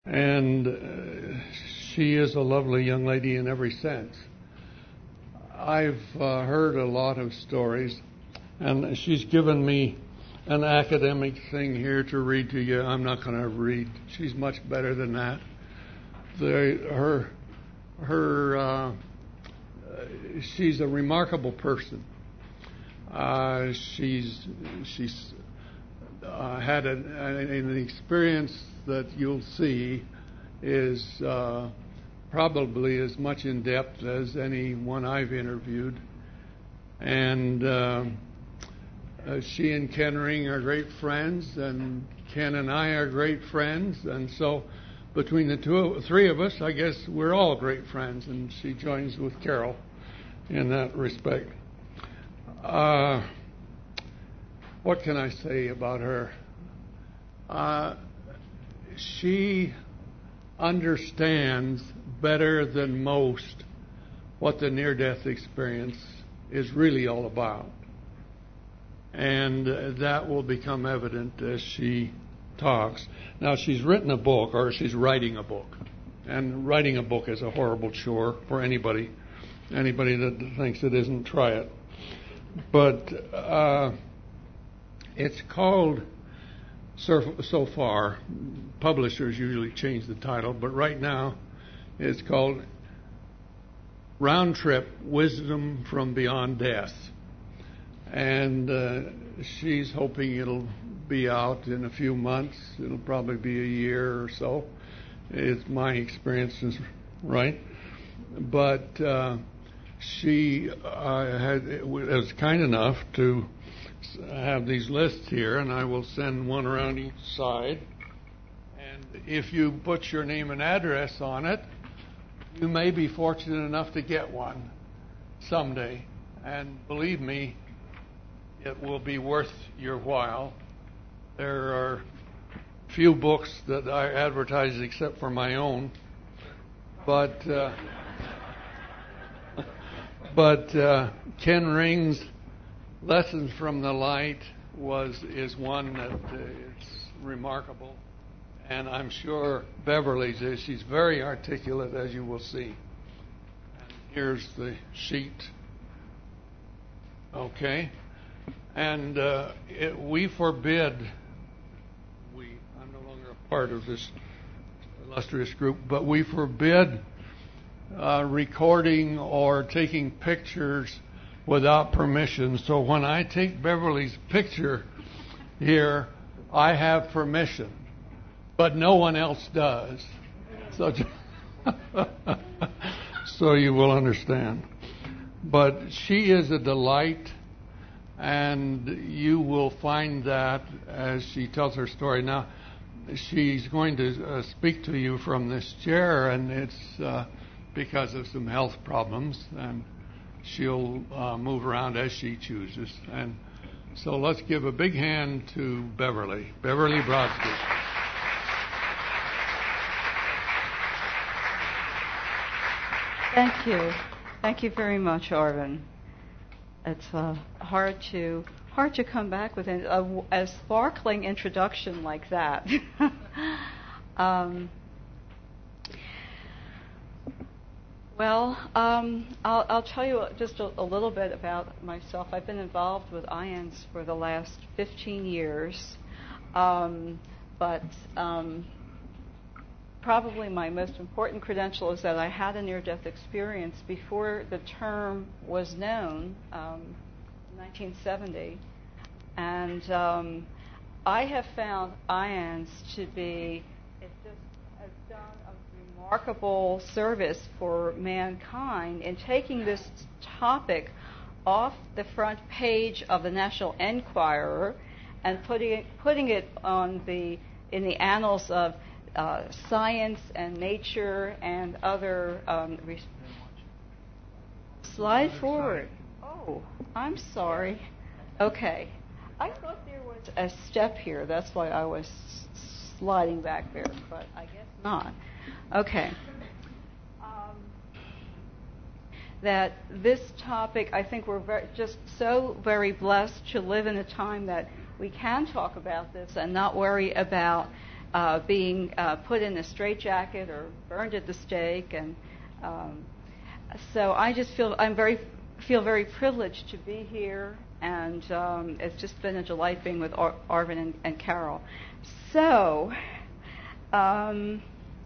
And she is a lovely young lady in every sense. I've heard a lot of stories, and she's given me an academic thing here to read to you. I'm not going to read. She's much better than that. She's a remarkable person. She's had an experience that you'll see is probably as much in depth as anyone I've interviewed. And she and Ken Ring are great friends, and Ken and I are great friends, and so between the three of us, I guess we're all great friends, and she joins with Carol in that respect. What can I say about her? She understands better than most what the near-death experience is really all about. And that will become evident as she talks. Now, she's written a book, or she's writing a book. And writing a book is a horrible chore for anybody. Anybody that thinks it isn't, try it. But it's called, so far, publishers usually change the title, but right now it's called Round Trip, Wisdom from Beyond Death. And she's hoping it'll be out in a few months. It'll probably be a year or so. It's my experience is right. But she was kind enough to have these lists here, and I will send one around each side. And if you put your name and address on it, you may be fortunate enough to get one someday. And believe me, it will be worth your while. There are few books that I advertise except for my own, but Ken Ring's Lessons from the Light is one that is remarkable, and I'm sure Beverly's is. She's very articulate, as you will see. And here's the sheet. Okay. And we forbid, I'm no longer a part of this illustrious group, but we forbid recording or taking pictures without permission. So when I take Beverly's picture here, I have permission, but no one else does. So you will understand. But she is a delight. And you will find that as she tells her story. Now, she's going to speak to you from this chair, and it's because of some health problems, and she'll move around as she chooses. And so let's give a big hand to Beverly Brodsky. Thank you. Thank you very much, Arvin. It's hard to come back with a sparkling introduction like that. I'll tell you just a little bit about myself. I've been involved with IANDS for the last 15 years, but probably my most important credential is that I had a near-death experience before the term was known, in 1970. And I have found IANDS to be, it just has done a remarkable service for mankind in taking this topic off the front page of the National Enquirer and putting it in the annals of science and nature and other. Slide forward. Oh, I'm sorry. Okay. I thought there was a step here. That's why I was sliding back there, but I guess not. Okay. That this topic, I think we're just so very blessed to live in a time that we can talk about this and not worry about being put in a straitjacket or burned at the stake, and so I just feel very privileged to be here, and it's just been a delight being with Arvin and Carol. So I'm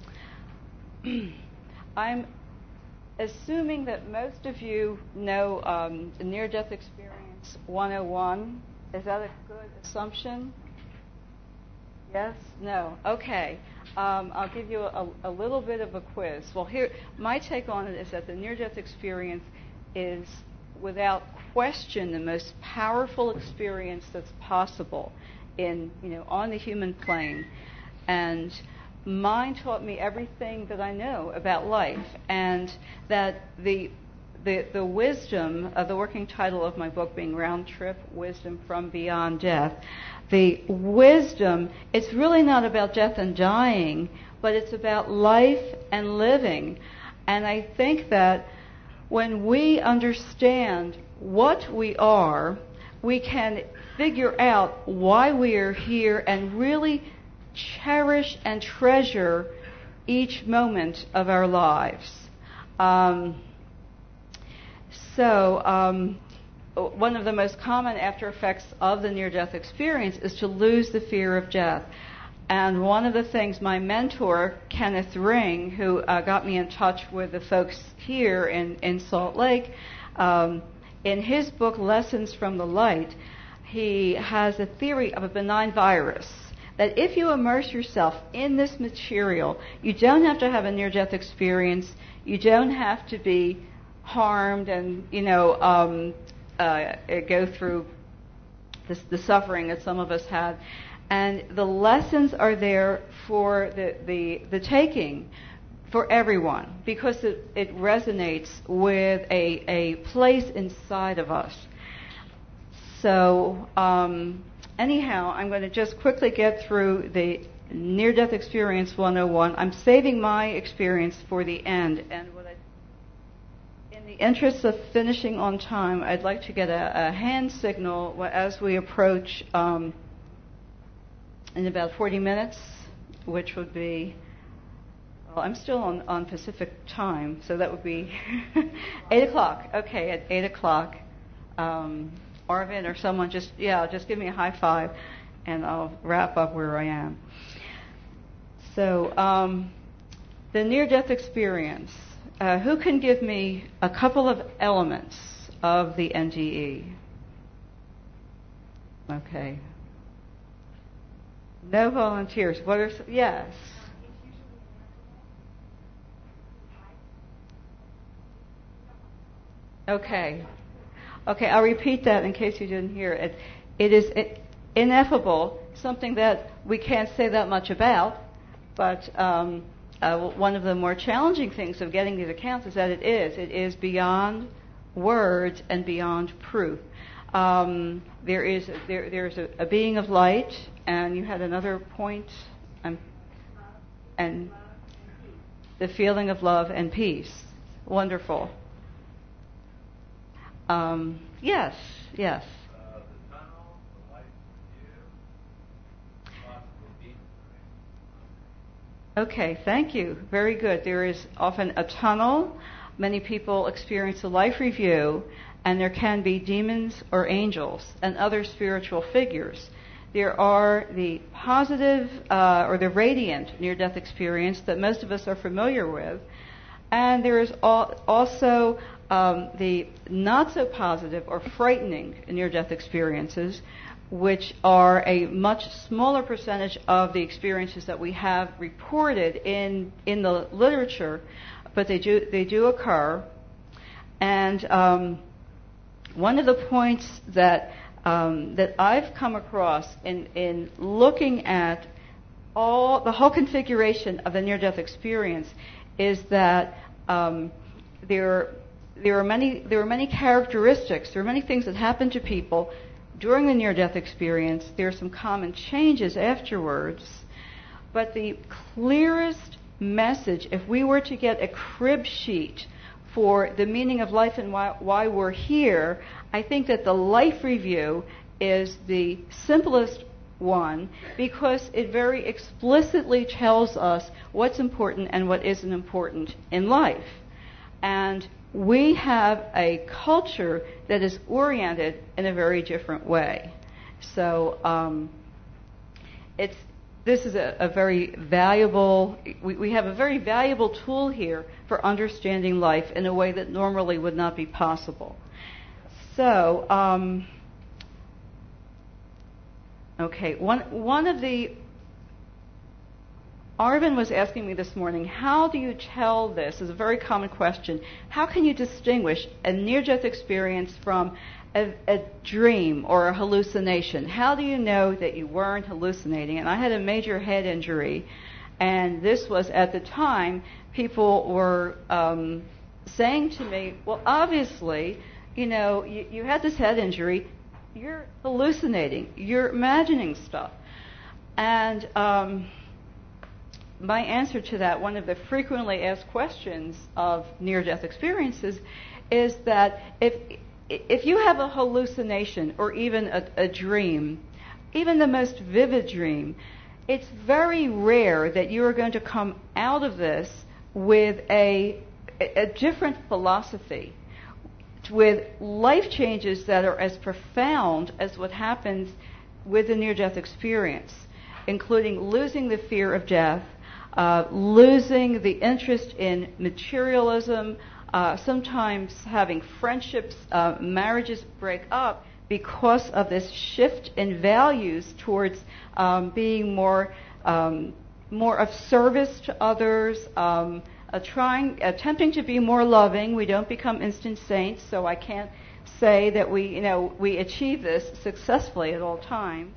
assuming that most of you know Near-Death Experience 101. Is that a good assumption? Yes? No? Okay. I'll give you a little bit of a quiz. Well, here, my take on it is that the near-death experience is, without question, the most powerful experience that's possible on the human plane. And mine taught me everything that I know about life, and that the wisdom of the working title of my book being Round Trip, Wisdom from Beyond Death, the wisdom, it's really not about death and dying, but it's about life and living. And I think that when we understand what we are, we can figure out why we are here and really cherish and treasure each moment of our lives. One of the most common after effects of the near-death experience is to lose the fear of death. And one of the things my mentor, Kenneth Ring, who got me in touch with the folks here in Salt Lake, in his book, Lessons from the Light, he has a theory of a benign virus, that if you immerse yourself in this material, you don't have to have a near-death experience, you don't have to be harmed and, go through the suffering that some of us had. And the lessons are there for the taking for everyone, because it resonates with a place inside of us. So anyhow, I'm going to just quickly get through the Near-Death Experience 101. I'm saving my experience for the end, and in the interest of finishing on time, I'd like to get a hand signal as we approach in about 40 minutes, which would be, well, I'm still on Pacific time, so that would be 8 o'clock. Okay, at 8 o'clock, Arvin or someone just give me a high five, and I'll wrap up where I am. So, the near-death experience. Who can give me a couple of elements of the NDE? Okay. No volunteers. What are yes? Okay. Okay, I'll repeat that in case you didn't hear it. It is ineffable, something that we can't say that much about, but one of the more challenging things of getting these accounts is that it is beyond words and beyond proof. There's a being of light, and you had another point, and the feeling of love and peace. Wonderful. Yes. The tunnel, the light view, possible deep. Okay, thank you. Very good. There is often a tunnel. Many people experience a life review, and there can be demons or angels and other spiritual figures. There are the positive or the radiant near-death experience that most of us are familiar with, and there is also the not so positive or frightening near-death experiences, which are a much smaller percentage of the experiences that we have reported in the literature, but they do occur. And one of the points that I've come across in looking at the whole configuration of the near-death experience is that there are many characteristics. There are many things that happen to people during the near-death experience. There are some common changes afterwards, but the clearest message, if we were to get a crib sheet for the meaning of life and why we're here, I think that the life review is the simplest one because it very explicitly tells us what's important and what isn't important in life. And we have a culture that is oriented in a very different way. So this is a very valuable, we have a very valuable tool here for understanding life in a way that normally would not be possible. So, okay, one of the, Arvin was asking me this morning, how do you tell this? Is a very common question. How can you distinguish a near-death experience from a dream or a hallucination? How do you know that you weren't hallucinating? And I had a major head injury, and this was at the time people were saying to me, well, obviously, you know, you had this head injury, you're hallucinating, you're imagining stuff. And my answer to that, one of the frequently asked questions of near-death experiences, is that if you have a hallucination or even a dream, even the most vivid dream, it's very rare that you are going to come out of this with a different philosophy, with life changes that are as profound as what happens with a near-death experience, including losing the fear of death, losing the interest in materialism, sometimes having friendships, marriages break up because of this shift in values towards being more of service to others, attempting to be more loving. We don't become instant saints, so I can't say that we achieve this successfully at all times.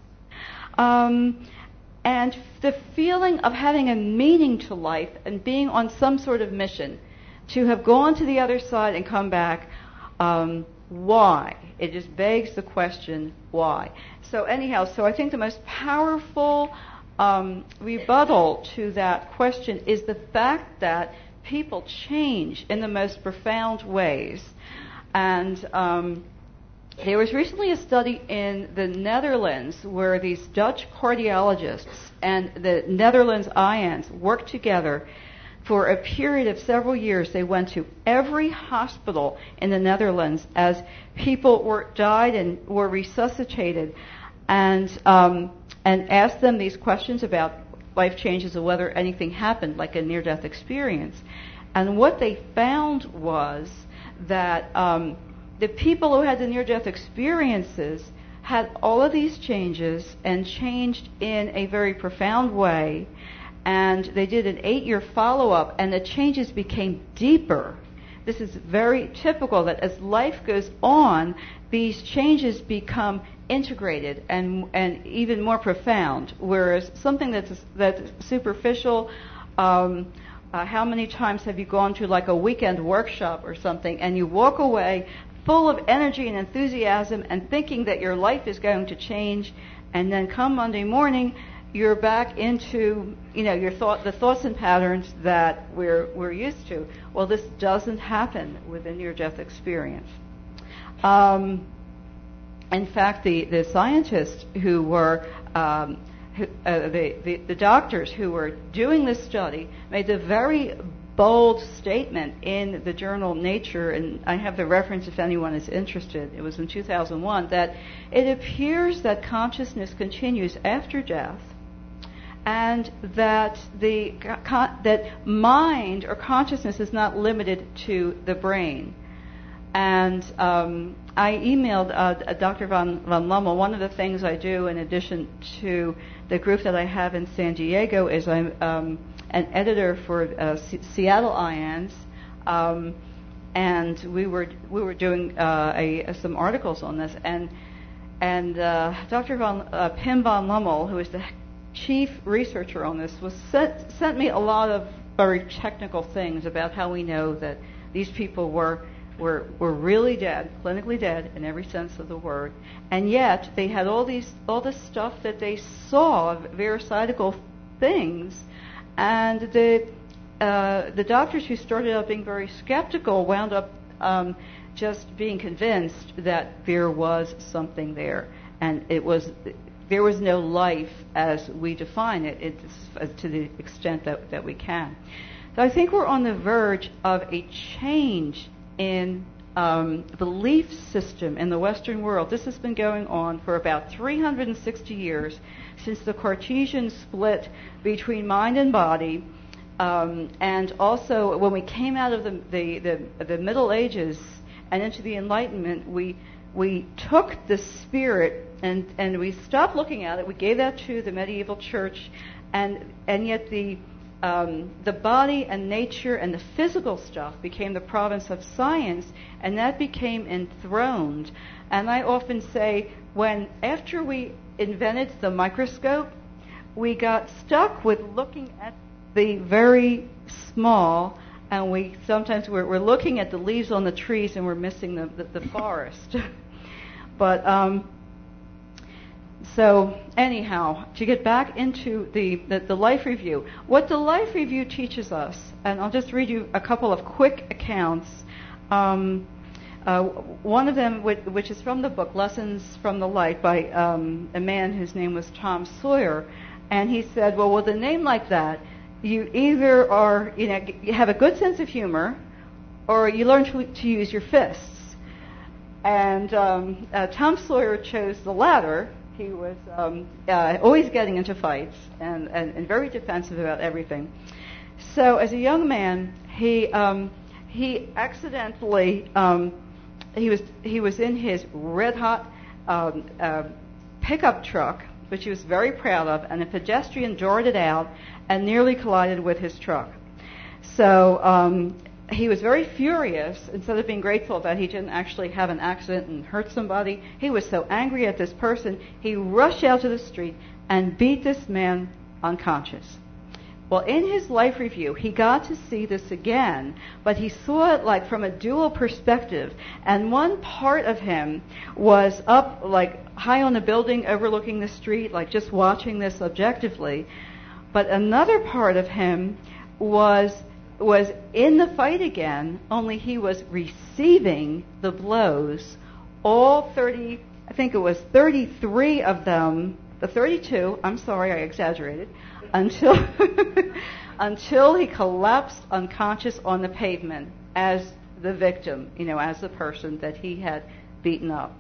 And the feeling of having a meaning to life and being on some sort of mission, to have gone to the other side and come back, why? It just begs the question, why? So anyhow, I think the most powerful rebuttal to that question is the fact that people change in the most profound ways. And there was recently a study in the Netherlands where these Dutch cardiologists and the Netherlands IANS worked together for a period of several years. They went to every hospital in the Netherlands as people died and were resuscitated, and asked them these questions about life changes and whether anything happened, like a near-death experience. And what they found was that the people who had the near-death experiences had all of these changes and changed in a very profound way. And they did an 8-year follow-up, and the changes became deeper. This is very typical that as life goes on, these changes become integrated and even more profound. Whereas something that's superficial, how many times have you gone to like a weekend workshop or something, and you walk away full of energy and enthusiasm and thinking that your life is going to change, and then come Monday morning, you're back into the thoughts and patterns that we're used to. Well, this doesn't happen with a near-death experience. In fact, the scientists who were the doctors who were doing this study made a very bold statement in the journal Nature, and I have the reference if anyone is interested. It was in 2001, that it appears that consciousness continues after death, and that that mind or consciousness is not limited to the brain. And I emailed Dr. Van Lommel. One of the things I do, in addition to the group that I have in San Diego, is I'm an editor for Seattle IANS, and we were doing some articles on this. And Dr. Pim Van Lommel, who is the chief researcher on this, sent me a lot of very technical things about how we know that these people were really dead, clinically dead in every sense of the word, and yet they had all this stuff that they saw, parasitical things, and the doctors who started out being very skeptical wound up just being convinced that there was something there, and it was there was no life as we define it, to the extent that we can. So I think we're on the verge of a change in belief system in the Western world. This has been going on for about 360 years since the Cartesian split between mind and body, and also when we came out of the Middle Ages and into the Enlightenment, we took the spirit and we stopped looking at it. We gave that to the medieval church, and yet the body and nature and the physical stuff became the province of science, and that became enthroned. And I often say, after we invented the microscope, we got stuck with looking at the very small, and we're looking at the leaves on the trees and we're missing the forest. But so anyhow, to get back into the life review, what the life review teaches us, and I'll just read you a couple of quick accounts. One of them, which is from the book Lessons from the Light by a man whose name was Tom Sawyer, and he said, well, with a name like that, you either are, you have a good sense of humor, or you learn to use your fists. And Tom Sawyer chose the latter. He was always getting into fights and very defensive about everything. So as a young man, he accidentally he was in his red hot pickup truck, which he was very proud of, and a pedestrian darted out and nearly collided with his truck. So he was very furious. Instead of being grateful that he didn't actually have an accident and hurt somebody, he was so angry at this person, he rushed out to the street and beat this man unconscious. Well, in his life review, he got to see this again, but he saw it like from a dual perspective. And one part of him was up like high on a building overlooking the street, like just watching this objectively. But another part of him was in the fight again, only he was receiving the blows. All 30, I think it was 33 of them, the 32, I'm sorry, I exaggerated, until he collapsed unconscious on the pavement as the victim, as the person that he had beaten up.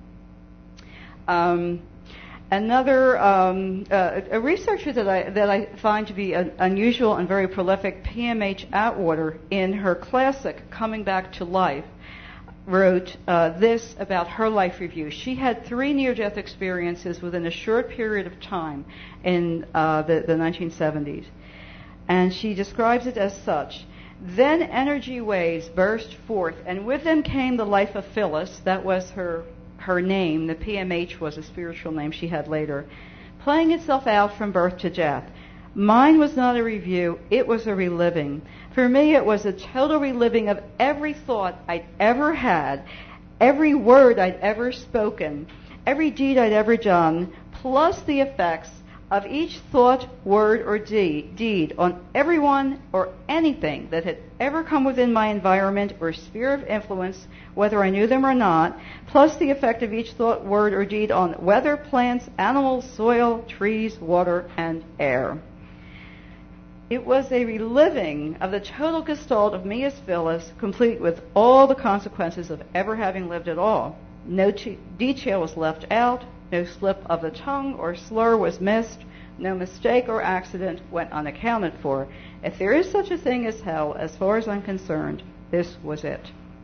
Another a researcher that I find to be unusual and very prolific, PMH Atwater, in her classic Coming Back to Life, wrote this about her life review. She had 3 near-death experiences within a short period of time in the 1970s, and she describes it as such. Then energy waves burst forth, and with them came the life of Phyllis. That was her name. The PMH was a spiritual name she had later, playing itself out from birth to death. Mine was not a review, it was a reliving. For me, it was a total reliving of every thought I'd ever had, every word I'd ever spoken, every deed I'd ever done, plus the effects of each thought, word, or deed on everyone or anything that had ever come within my environment or sphere of influence, whether I knew them or not, plus the effect of each thought, word, or deed on weather, plants, animals, soil, trees, water, and air. It was a reliving of the total gestalt of me as Phyllis, complete with all the consequences of ever having lived at all. No detail was left out, no slip of the tongue or slur was missed, no mistake or accident went unaccounted for. If there is such a thing as hell, as far as I'm concerned, this was it.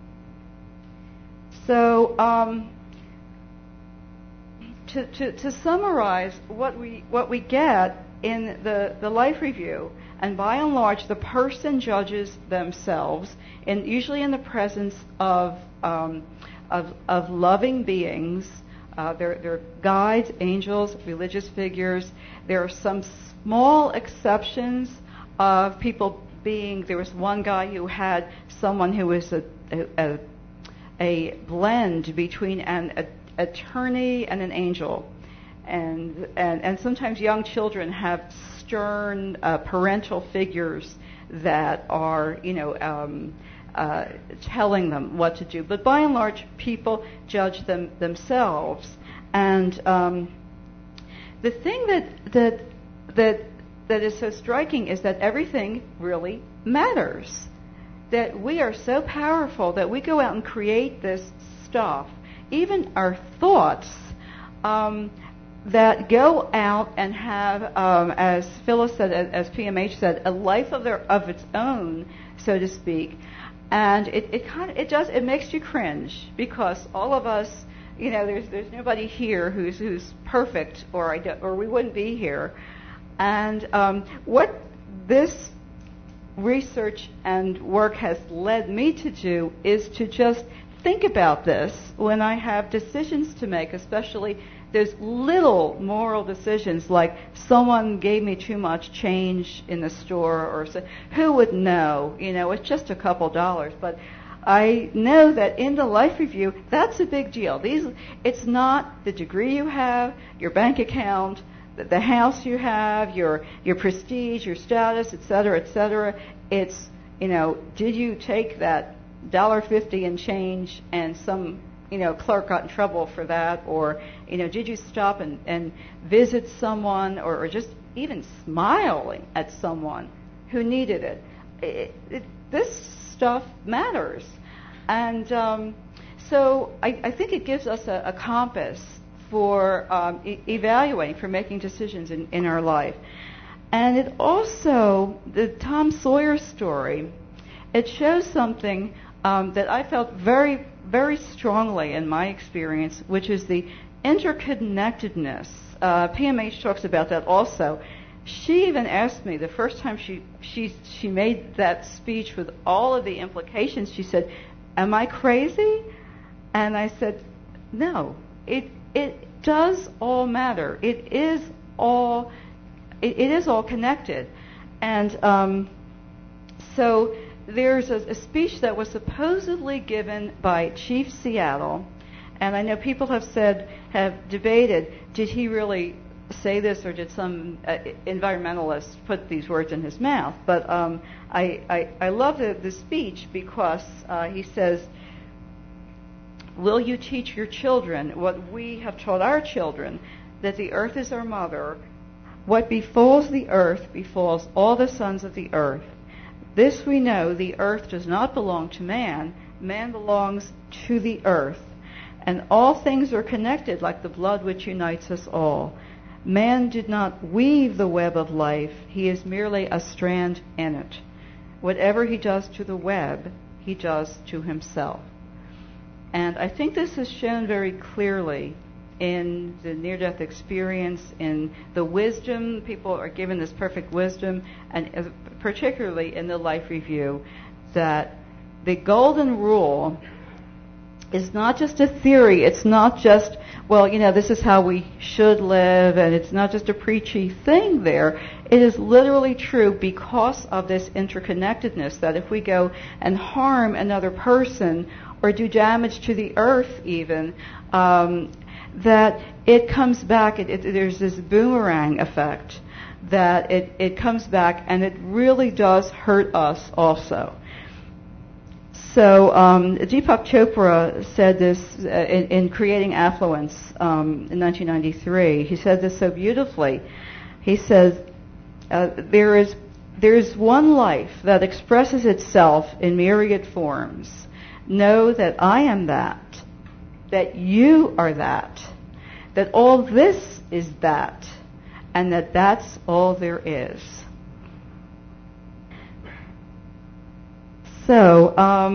So, to summarize what we get in the life review, and by and large, the person judges themselves, usually in the presence of loving beings. They're guides, angels, religious figures. There are some small exceptions of people being. There was one guy who had someone who was a blend between an attorney and an angel, and sometimes young children have stern parental figures that are telling them what to do. But by and large, people judge themselves. And the thing that is so striking is that everything really matters. That we are so powerful that we go out and create this stuff, even our thoughts, that go out and have, as Phyllis said, as PMH said, a life of its own, so to speak. And it makes you cringe, because all of us, there's nobody here who's perfect, or we wouldn't be here. And what this research and work has led me to do is to just think about this when I have decisions to make, especially those little moral decisions, like someone gave me too much change in the store, or who would know? It's just a couple dollars, but I know that in the life review, that's a big deal. It's not the degree you have, your bank account, the house you have, your prestige, your status, et cetera. It's, did you take that $1.50 in change and some, clerk got in trouble for that, or, did you stop and visit someone, or just even smiling at someone who needed it? This stuff matters. And so I think it gives us a compass for evaluating, for making decisions in our life. And it also, the Tom Sawyer story, it shows something that I felt very, very strongly in my experience, which is the interconnectedness. PMH talks about that also. She even asked me the first time she made that speech with all of the implications. She said, "Am I crazy?" And I said, "No. It does all matter. It is all connected." And so there's a speech that was supposedly given by Chief Seattle, and I know people have debated, did he really say this, or did some environmentalists put these words in his mouth? But I love the speech because he says, "Will you teach your children what we have taught our children, that the earth is our mother? What befalls the earth befalls all the sons of the earth. This we know, the earth does not belong to man. Man belongs to the earth. And all things are connected like the blood which unites us all. Man did not weave the web of life. He is merely a strand in it. Whatever he does to the web, he does to himself." And I think this is shown very clearly in the near-death experience, in the wisdom. People are given this perfect wisdom, and particularly in the life review, that the golden rule is not just a theory. It's not just, this is how we should live, and it's not just a preachy thing there. It is literally true because of this interconnectedness, that if we go and harm another person or do damage to the earth even, that it comes back. There's this boomerang effect, that it comes back, and it really does hurt us also. So Deepak Chopra said this in Creating Affluence in 1993. He said this so beautifully. He says, there is one life that expresses itself in myriad forms. Know that I am that you are that all this is that, and that's all there is. So,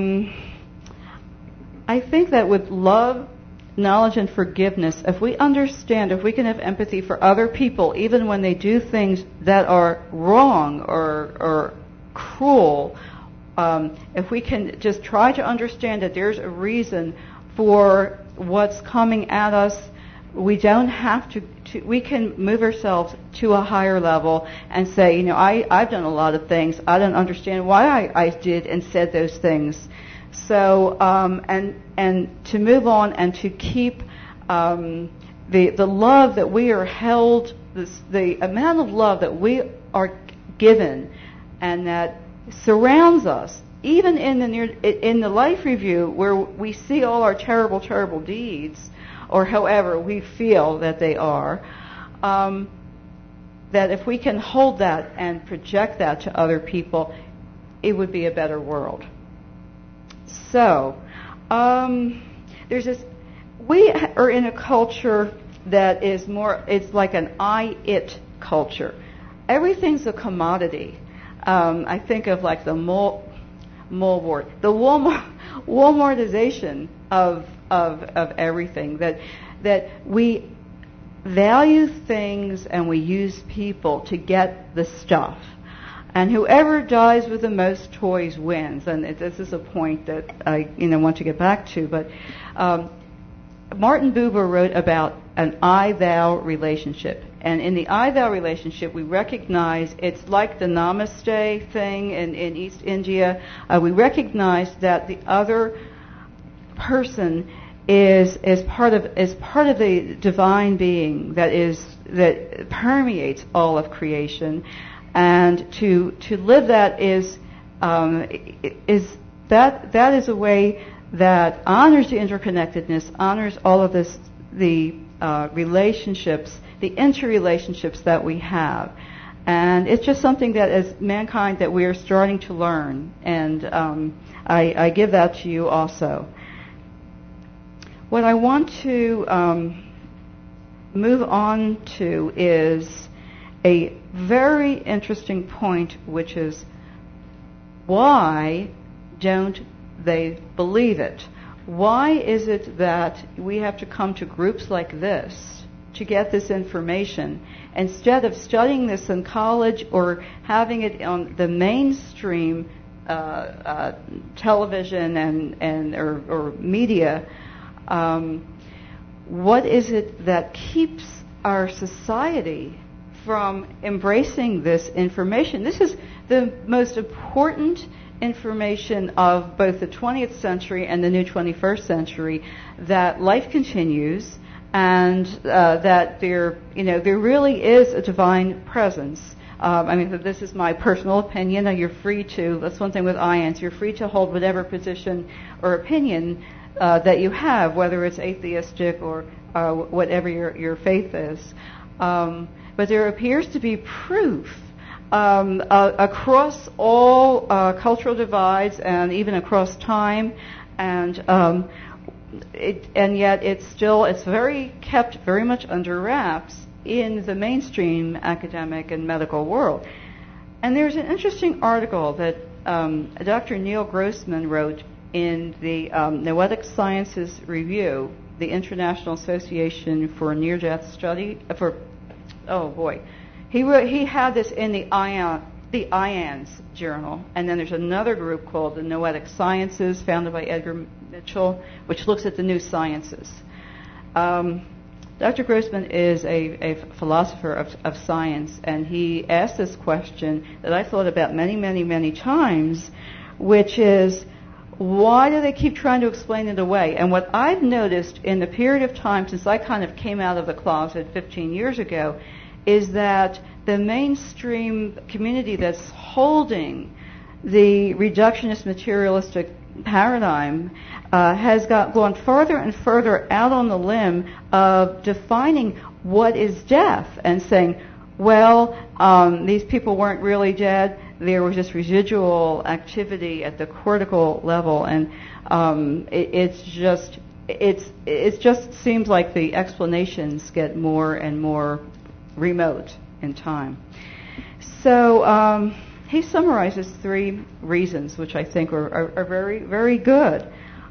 I think that with love, knowledge, and forgiveness, if we can have empathy for other people, even when they do things that are wrong or cruel, if we can just try to understand that there's a reason for what's coming at us, we don't have to we can move ourselves to a higher level and say, I've done a lot of things. I don't understand why I did and said those things. So, and to move on and to keep the love that we are held, the amount of love that we are given and that surrounds us, even in the life review where we see all our terrible, terrible deeds, or however we feel that they are, that if we can hold that and project that to other people, it would be a better world. So, there's this. We are in a culture that is more. It's like an I-it culture. Everything's a commodity. I think of like the Walmartization of everything. That we value things and we use people to get the stuff. And whoever dies with the most toys wins. And this is a point that I want to get back to. But Martin Buber wrote about an I-thou relationship. And in the I-thou relationship, we recognize it's like the Namaste thing in East India. We recognize that the other person is part of the divine being that permeates all of creation. And to live that is a way that honors the interconnectedness, honors all of the relationships, the interrelationships that we have, and it's just something that as mankind that we are starting to learn. And I give that to you also. What I want to move on to is a very interesting point, which is why don't they believe it? Why is it that we have to come to groups like this to get this information instead of studying this in college or having it on the mainstream television or media? What is it that keeps our society from embracing this information? This is the most important information of both the 20th century and the new 21st century, that life continues and that there really is a divine presence. This is my personal opinion. You're free to, that's one thing with IANDS, you're free to hold whatever position or opinion that you have, whether it's atheistic or whatever your faith is. But there appears to be proof across all cultural divides and even across time, and yet it's kept very much under wraps in the mainstream academic and medical world. And there's an interesting article that Dr. Neil Grossman wrote in the Noetic Sciences Review, the International Association for Near-Death Study. He had this in the IANDS journal, and then there's another group called the Noetic Sciences, founded by Edgar Mitchell, which looks at the new sciences. Dr. Grossman is a philosopher of science, and he asked this question that I thought about many, many, many times, which is, why do they keep trying to explain it away? And what I've noticed in the period of time since I kind of came out of the closet 15 years ago is that the mainstream community that's holding the reductionist materialistic paradigm has gone further and further out on the limb of defining what is death and saying, well, these people weren't really dead. There was just residual activity at the cortical level, and it just seems like the explanations get more and more remote in time. So he summarizes 3 reasons, which I think are very, very good.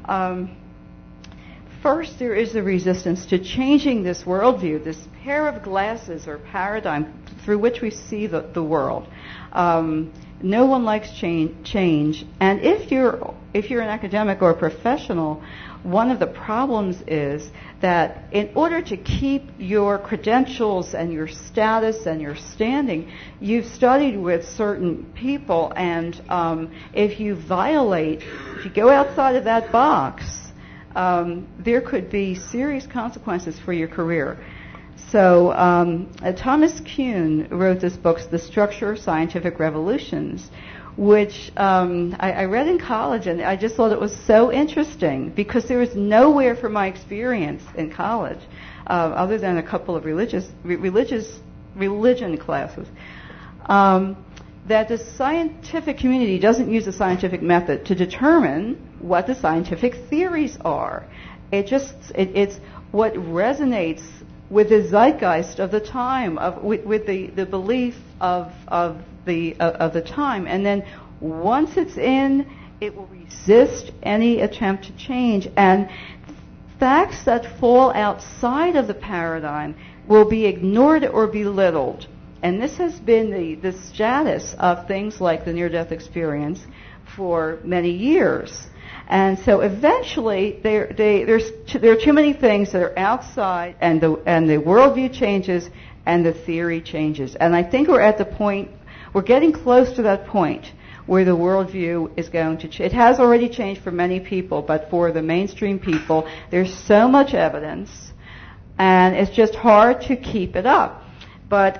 First, there is the resistance to changing this worldview, this pair of glasses or paradigm through which we see the world. No one likes change, and if you're an academic or a professional, one of the problems is that in order to keep your credentials and your status and your standing, you've studied with certain people, and if you go outside of that box, there could be serious consequences for your career. So Thomas Kuhn wrote this book, The Structure of Scientific Revolutions, which I read in college, and I just thought it was so interesting because there was nowhere from my experience in college, other than a couple of religion classes, that the scientific community doesn't use the scientific method to determine what the scientific theories are. It's what resonates with the zeitgeist of the time, with the belief of the time, and then once it's in, it will resist any attempt to change. And facts that fall outside of the paradigm will be ignored or belittled. And this has been the status of things like the near-death experience for many years. And so eventually there are too many things that are outside, and the worldview changes and the theory changes. And I think we're at the point, we're getting close to that point where the worldview is going to change. It has already changed for many people, but for the mainstream people, there's so much evidence, and it's just hard to keep it up. But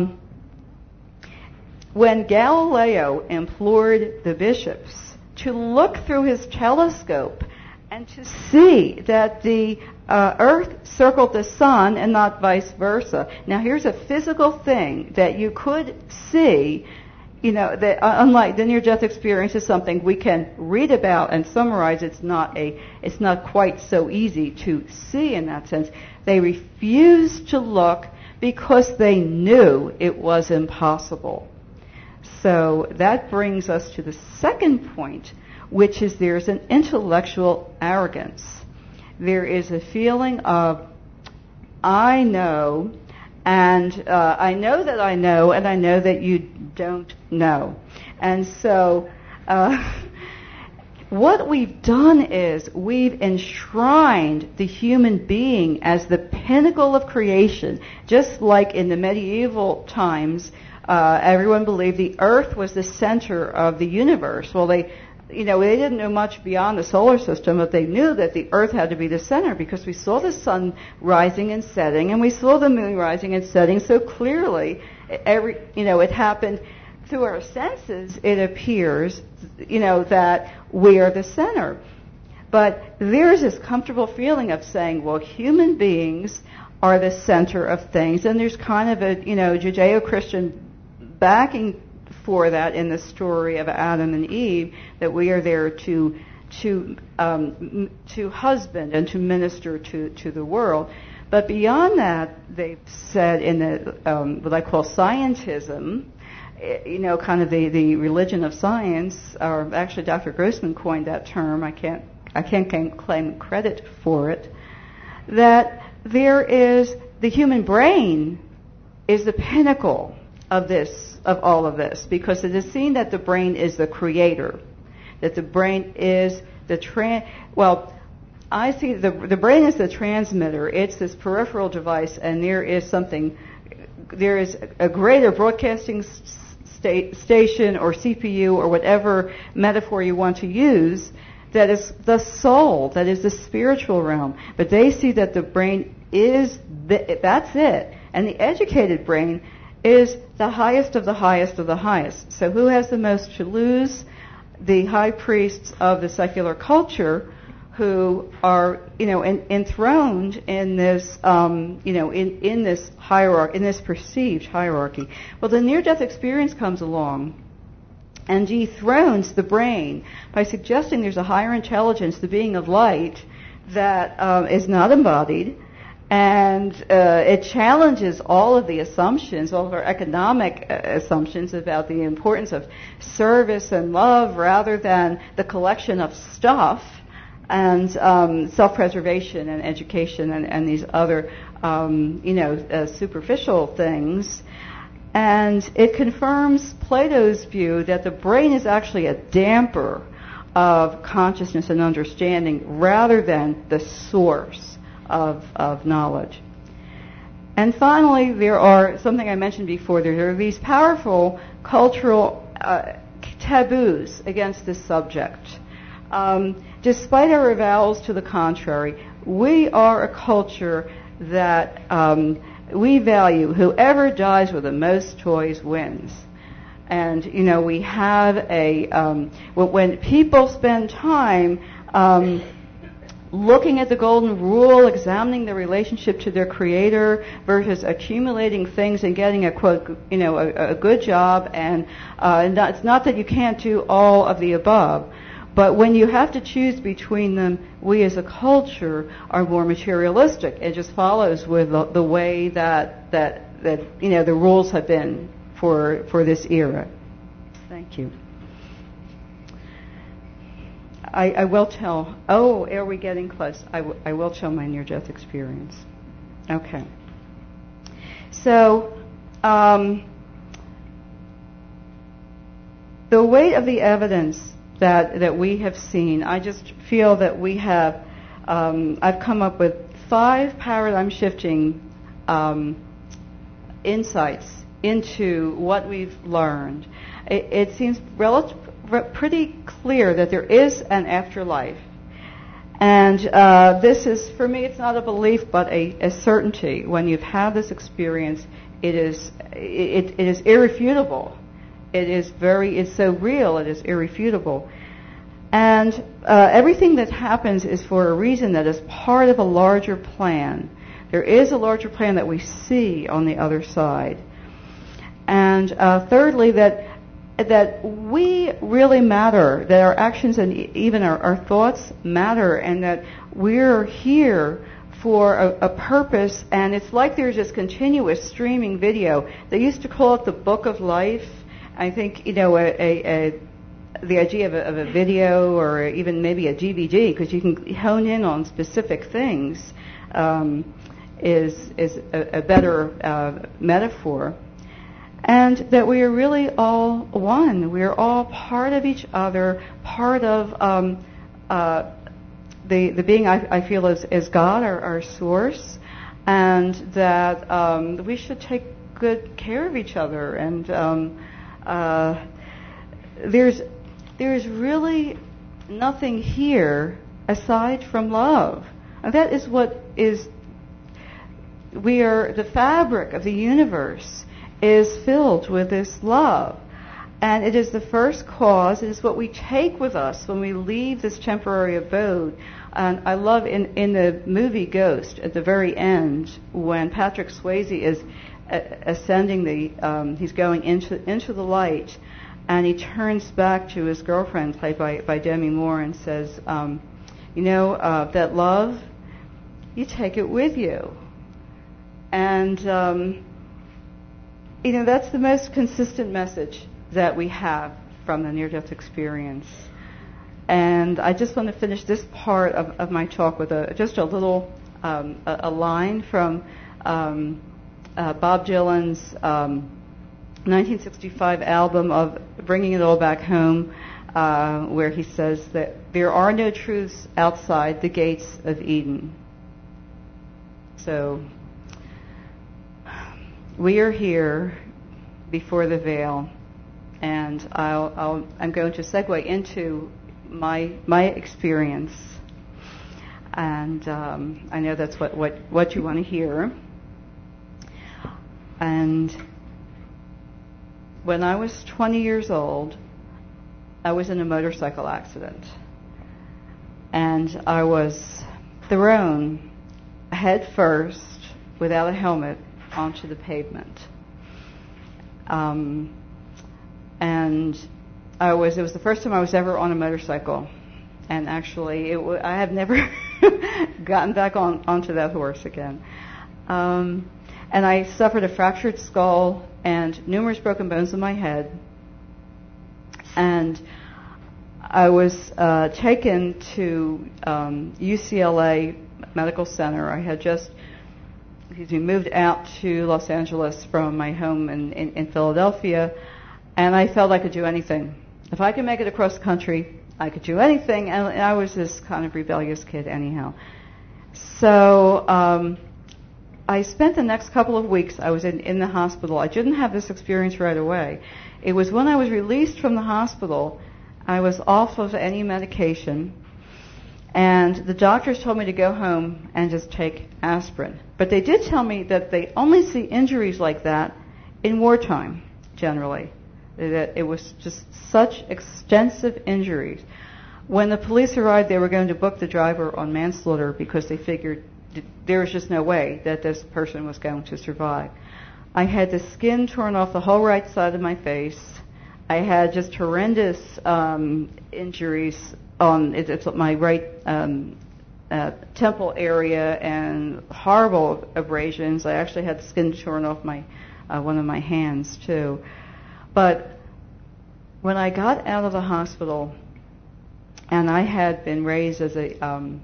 when Galileo implored the bishops to look through his telescope and to see that the Earth circled the sun and not vice versa. Now, here's a physical thing that you could see, that unlike the near-death experience is something we can read about and summarize. It's not quite so easy to see in that sense. They refused to look because they knew it was impossible. So that brings us to the second point, which is there's an intellectual arrogance. There is a feeling of, I know, and I know that I know, and I know that you don't know. And so what we've done is we've enshrined the human being as the pinnacle of creation, just like in the medieval times. Everyone believed the Earth was the center of the universe. Well, they didn't know much beyond the solar system, but they knew that the Earth had to be the center because we saw the sun rising and setting, and we saw the moon rising and setting so clearly. It happened through our senses. It appears, that we are the center. But there's this comfortable feeling of saying, well, human beings are the center of things, and there's kind of a, Judeo-Christian backing for that in the story of Adam and Eve, that we are there to husband and to minister to the world. But beyond that, they've said in the what I call scientism, kind of the religion of science, or actually Dr. Grossman coined that term. I can't claim credit for it. That there is the human brain is the pinnacle of all of this, because it is seen that the brain is the creator, that the brain is I see the brain is the transmitter. It's this peripheral device, and there is a greater broadcasting station or CPU or whatever metaphor you want to use, that is the soul, that is the spiritual realm. But they see that the brain is that's it, and the educated brain is the highest of the highest of the highest. So who has the most to lose? The high priests of the secular culture, who are, enthroned in this, in this hierarchy, in this perceived hierarchy. Well, the near-death experience comes along and dethrones the brain by suggesting there's a higher intelligence, the being of light, that is not embodied. And it challenges all of the assumptions, all of our economic assumptions about the importance of service and love rather than the collection of stuff, and self-preservation and education and these other, superficial things. And it confirms Plato's view that the brain is actually a damper of consciousness and understanding rather than the source of knowledge. And finally, there are, something I mentioned before, there are these powerful cultural taboos against this subject. Despite our avowals to the contrary, we are a culture that we value whoever dies with the most toys wins. And, we have when people spend time looking at the golden rule, examining the relationship to their creator versus accumulating things and getting a quote, a good job. And it's not that you can't do all of the above, but when you have to choose between them, we as a culture are more materialistic. It just follows with the way that the rules have been for this era. Thank you. I will tell. Oh, are we getting close? I will tell my near-death experience. Okay. So, the weight of the evidence that we have seen, I just feel that we have. I've come up with 5 paradigm-shifting insights into what we've learned. It seems pretty clear that there is an afterlife. And this is, for me, it's not a belief, but a certainty. When you've had this experience, it is irrefutable. It's so real, it is irrefutable. And everything that happens is for a reason that is part of a larger plan. There is a larger plan that we see on the other side. And thirdly, that we really matter, that our actions and even our thoughts matter, and that we're here for a purpose. And it's like there's this continuous streaming video. They used to call it the Book of Life. I think, the idea of a video or even maybe a DVD, because you can hone in on specific things, is a better metaphor. And that we are really all one. We are all part of each other, part of the being I feel is God, our source, and that we should take good care of each other. And there's really nothing here aside from love. And that is what is. We are the fabric of the universe is filled with this love. And it is the first cause. It is what we take with us when we leave this temporary abode. And I love in the movie Ghost, at the very end, when Patrick Swayze is ascending he's going into the light, and he turns back to his girlfriend, played by Demi Moore, and says, that love, you take it with you. And that's the most consistent message that we have from the near-death experience. And I just want to finish this part of my talk with just a little a line from Bob Dylan's 1965 album of Bringing It All Back Home, where he says that there are no truths outside the gates of Eden. So we are here before the veil, and I'm going to segue into my experience, and I know that's what you want to hear. And when I was 20 years old, I was in a motorcycle accident, and I was thrown head first without a helmet onto the pavement. And it was the first time I was ever on a motorcycle, and actually I have never gotten back onto that horse again. And I suffered a fractured skull and numerous broken bones in my head, and I was taken to UCLA Medical Center. I had just moved out to Los Angeles from my home in Philadelphia, and I felt I could do anything. If I could make it across the country, I could do anything, and I was this kind of rebellious kid anyhow. So I spent the next couple of weeks, I was in the hospital. I didn't have this experience right away. It was when I was released from the hospital, I was off of any medication, and the doctors told me to go home and just take aspirin. But they did tell me that they only see injuries like that in wartime, generally. That it was just such extensive injuries. When the police arrived, they were going to book the driver on manslaughter because they figured there was just no way that this person was going to survive. I had the skin torn off the whole right side of my face. I had just horrendous injuries on it's my right temple area and horrible abrasions. I actually had the skin torn off my one of my hands too. But when I got out of the hospital, and I had been raised as a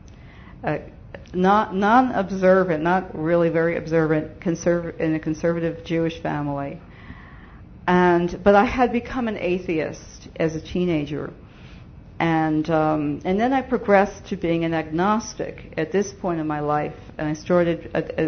non-observant, not really very observant, in a conservative Jewish family, but I had become an atheist as a teenager, and then I progressed to being an agnostic at this point in my life, and I started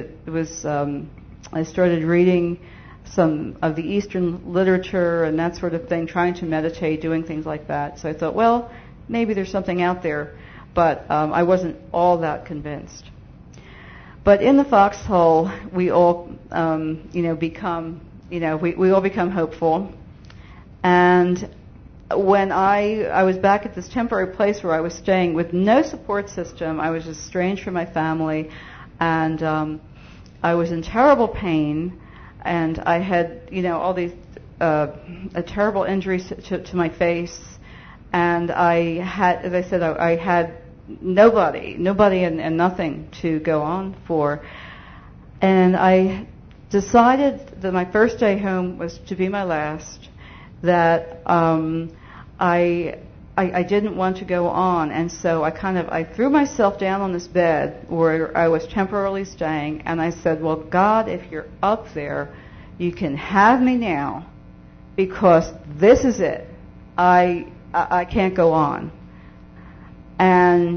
reading some of the Eastern literature and that sort of thing, trying to meditate, doing things like that. So I thought, well, maybe there's something out there, but I wasn't all that convinced. But in the foxhole, we all, become hopeful. And when I was back at this temporary place where I was staying with no support system, I was estranged from my family, and I was in terrible pain. And I had, all these terrible injuries to my face, and I had, as I said, I had nobody and nothing to go on for. And I decided that my first day home was to be my last, that I didn't want to go on, and so I threw myself down on this bed where I was temporarily staying, and I said, well, God, if you're up there, you can have me now, because this is it. I can't go on. And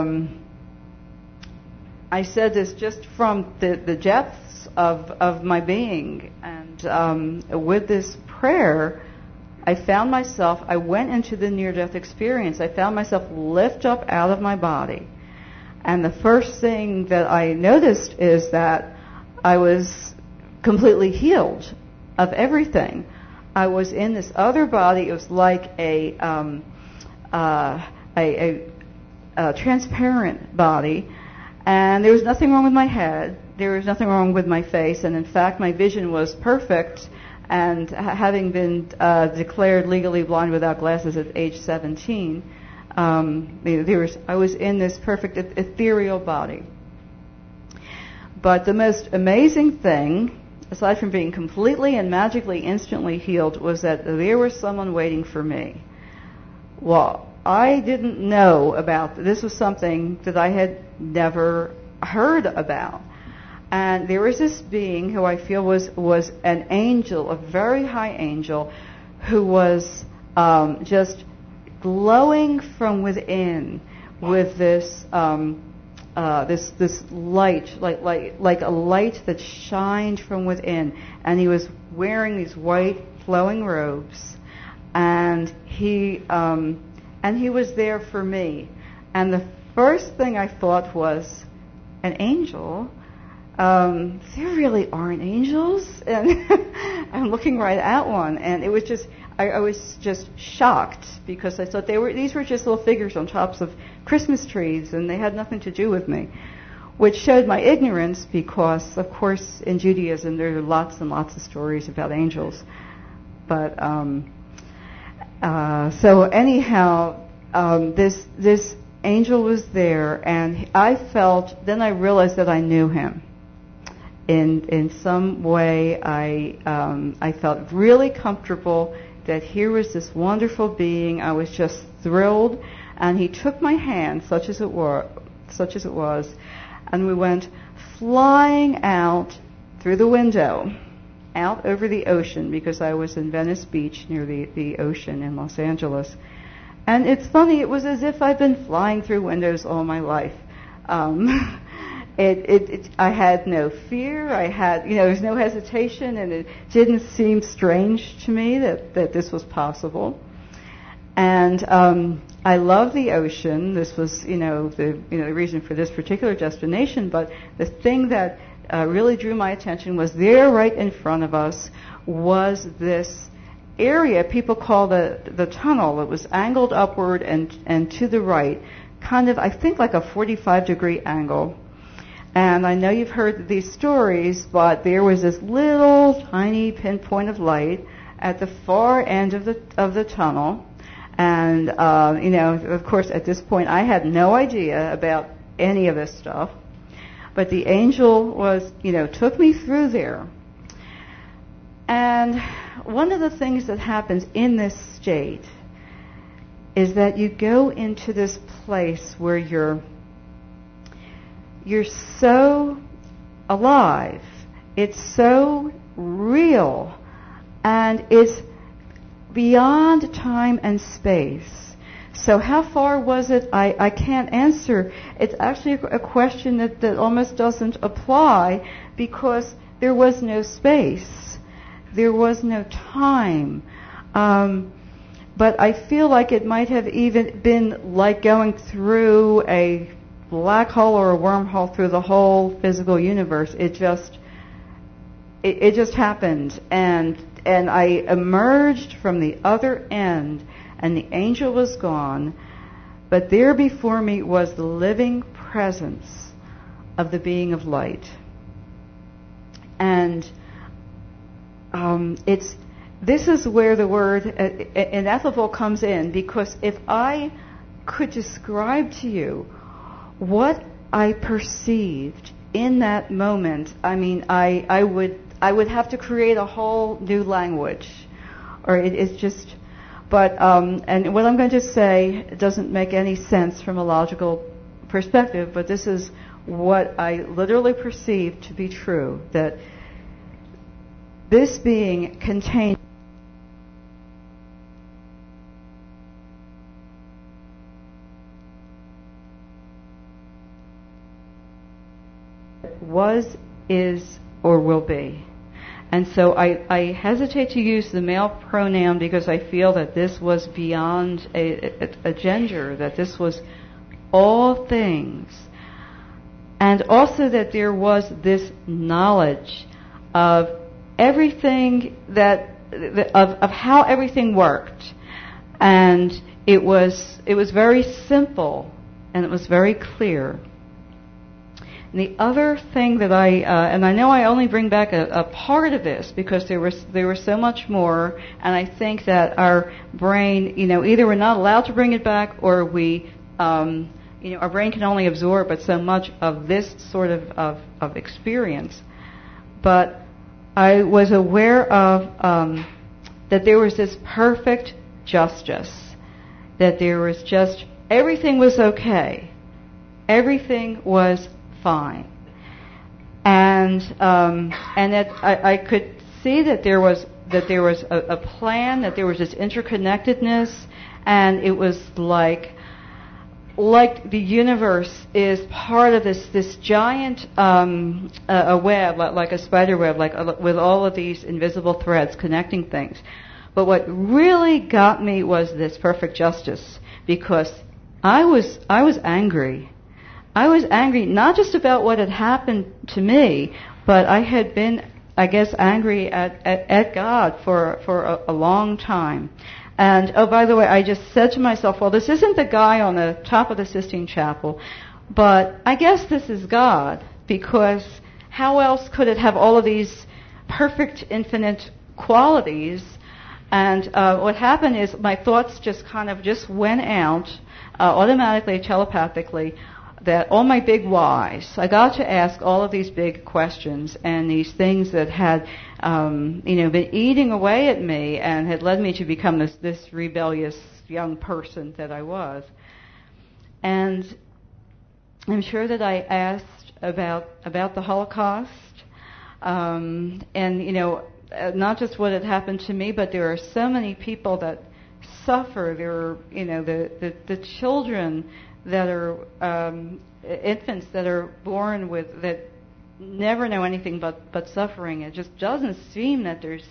I said this just from the depths of my being, and with this prayer, I went into the near-death experience. I found myself lift up out of my body. And the first thing that I noticed is that I was completely healed of everything. I was in this other body. It was like a transparent body. And there was nothing wrong with my head. There was nothing wrong with my face. And in fact, my vision was perfect. And having been declared legally blind without glasses at age 17, I was in this perfect ethereal body. But the most amazing thing, aside from being completely and magically instantly healed, was that there was someone waiting for me. Well, I didn't know about this. Was something that I had never heard about. And there was this being who I feel was an angel, a very high angel, who was just glowing from within with this this light, like a light that shined from within. And he was wearing these white flowing robes, and he was there for me. And the first thing I thought was, an angel? There really aren't angels, and I'm looking right at one, and it was just, I was just shocked, because I thought these were just little figures on tops of Christmas trees, and they had nothing to do with me, which showed my ignorance, because of course in Judaism there are lots and lots of stories about angels. But so anyhow, this angel was there, and then I realized that I knew him. In some way, I felt really comfortable that here was this wonderful being. I was just thrilled, and he took my hand, such as it was, and we went flying out through the window, out over the ocean, because I was in Venice Beach near the ocean in Los Angeles. And it's funny, it was as if I'd been flying through windows all my life. I had no fear. I had, there was no hesitation, and it didn't seem strange to me that this was possible. And I love the ocean. This was, the reason for this particular destination. But the thing that really drew my attention was there, right in front of us, was this area people call the tunnel. It was angled upward and to the right, kind of, I think, like a 45-degree angle. And I know you've heard these stories, but there was this little tiny pinpoint of light at the far end of the tunnel. And, of course, at this point, I had no idea about any of this stuff. But the angel took me through there. And one of the things that happens in this state is that you go into this place where you're so alive. It's so real. And it's beyond time and space. So how far was it? I can't answer. It's actually a question that almost doesn't apply because there was no space. There was no time. But I feel like it might have even been like going through a black hole or a wormhole through the whole physical universe. It just happened. And I emerged from the other end, and the angel was gone, but there before me was the living presence of the being of light. And this is where the word ineffable comes in, because if I could describe to you what I perceived in that moment, I mean, I would have to create a whole new language, or it's just. But and what I'm going to say doesn't make any sense from a logical perspective. But this is what I literally perceived to be true: that this being contained was, is, or will be. And so I hesitate to use the male pronoun because I feel that this was beyond a gender, that this was all things. And also that there was this knowledge of everything of how everything worked. And it was very simple and it was very clear. And the other thing that and I know I only bring back a part of this because there was so much more, and I think that our brain, either we're not allowed to bring it back, or our brain can only absorb but so much of this sort of experience. But I was aware of that there was this perfect justice, that there was just everything was okay, everything was fine, and that I could see that there was a plan, that there was this interconnectedness, and it was like the universe is part of this giant a web, like a spider web, with all of these invisible threads connecting things. But what really got me was this perfect justice, because I was angry. I was angry not just about what had happened to me, but I had been, I guess, angry at God for a long time. And, oh, by the way, I just said to myself, well, this isn't the guy on the top of the Sistine Chapel, but I guess this is God, because how else could it have all of these perfect, infinite qualities? And what happened is my thoughts just went out automatically, telepathically, that all my big whys, I got to ask all of these big questions and these things that had, been eating away at me and had led me to become this rebellious young person that I was. And I'm sure that I asked about the Holocaust, and not just what had happened to me, but there are so many people that suffer. There are, the children that are infants that are born with, that never know anything but suffering. It just doesn't seem that there's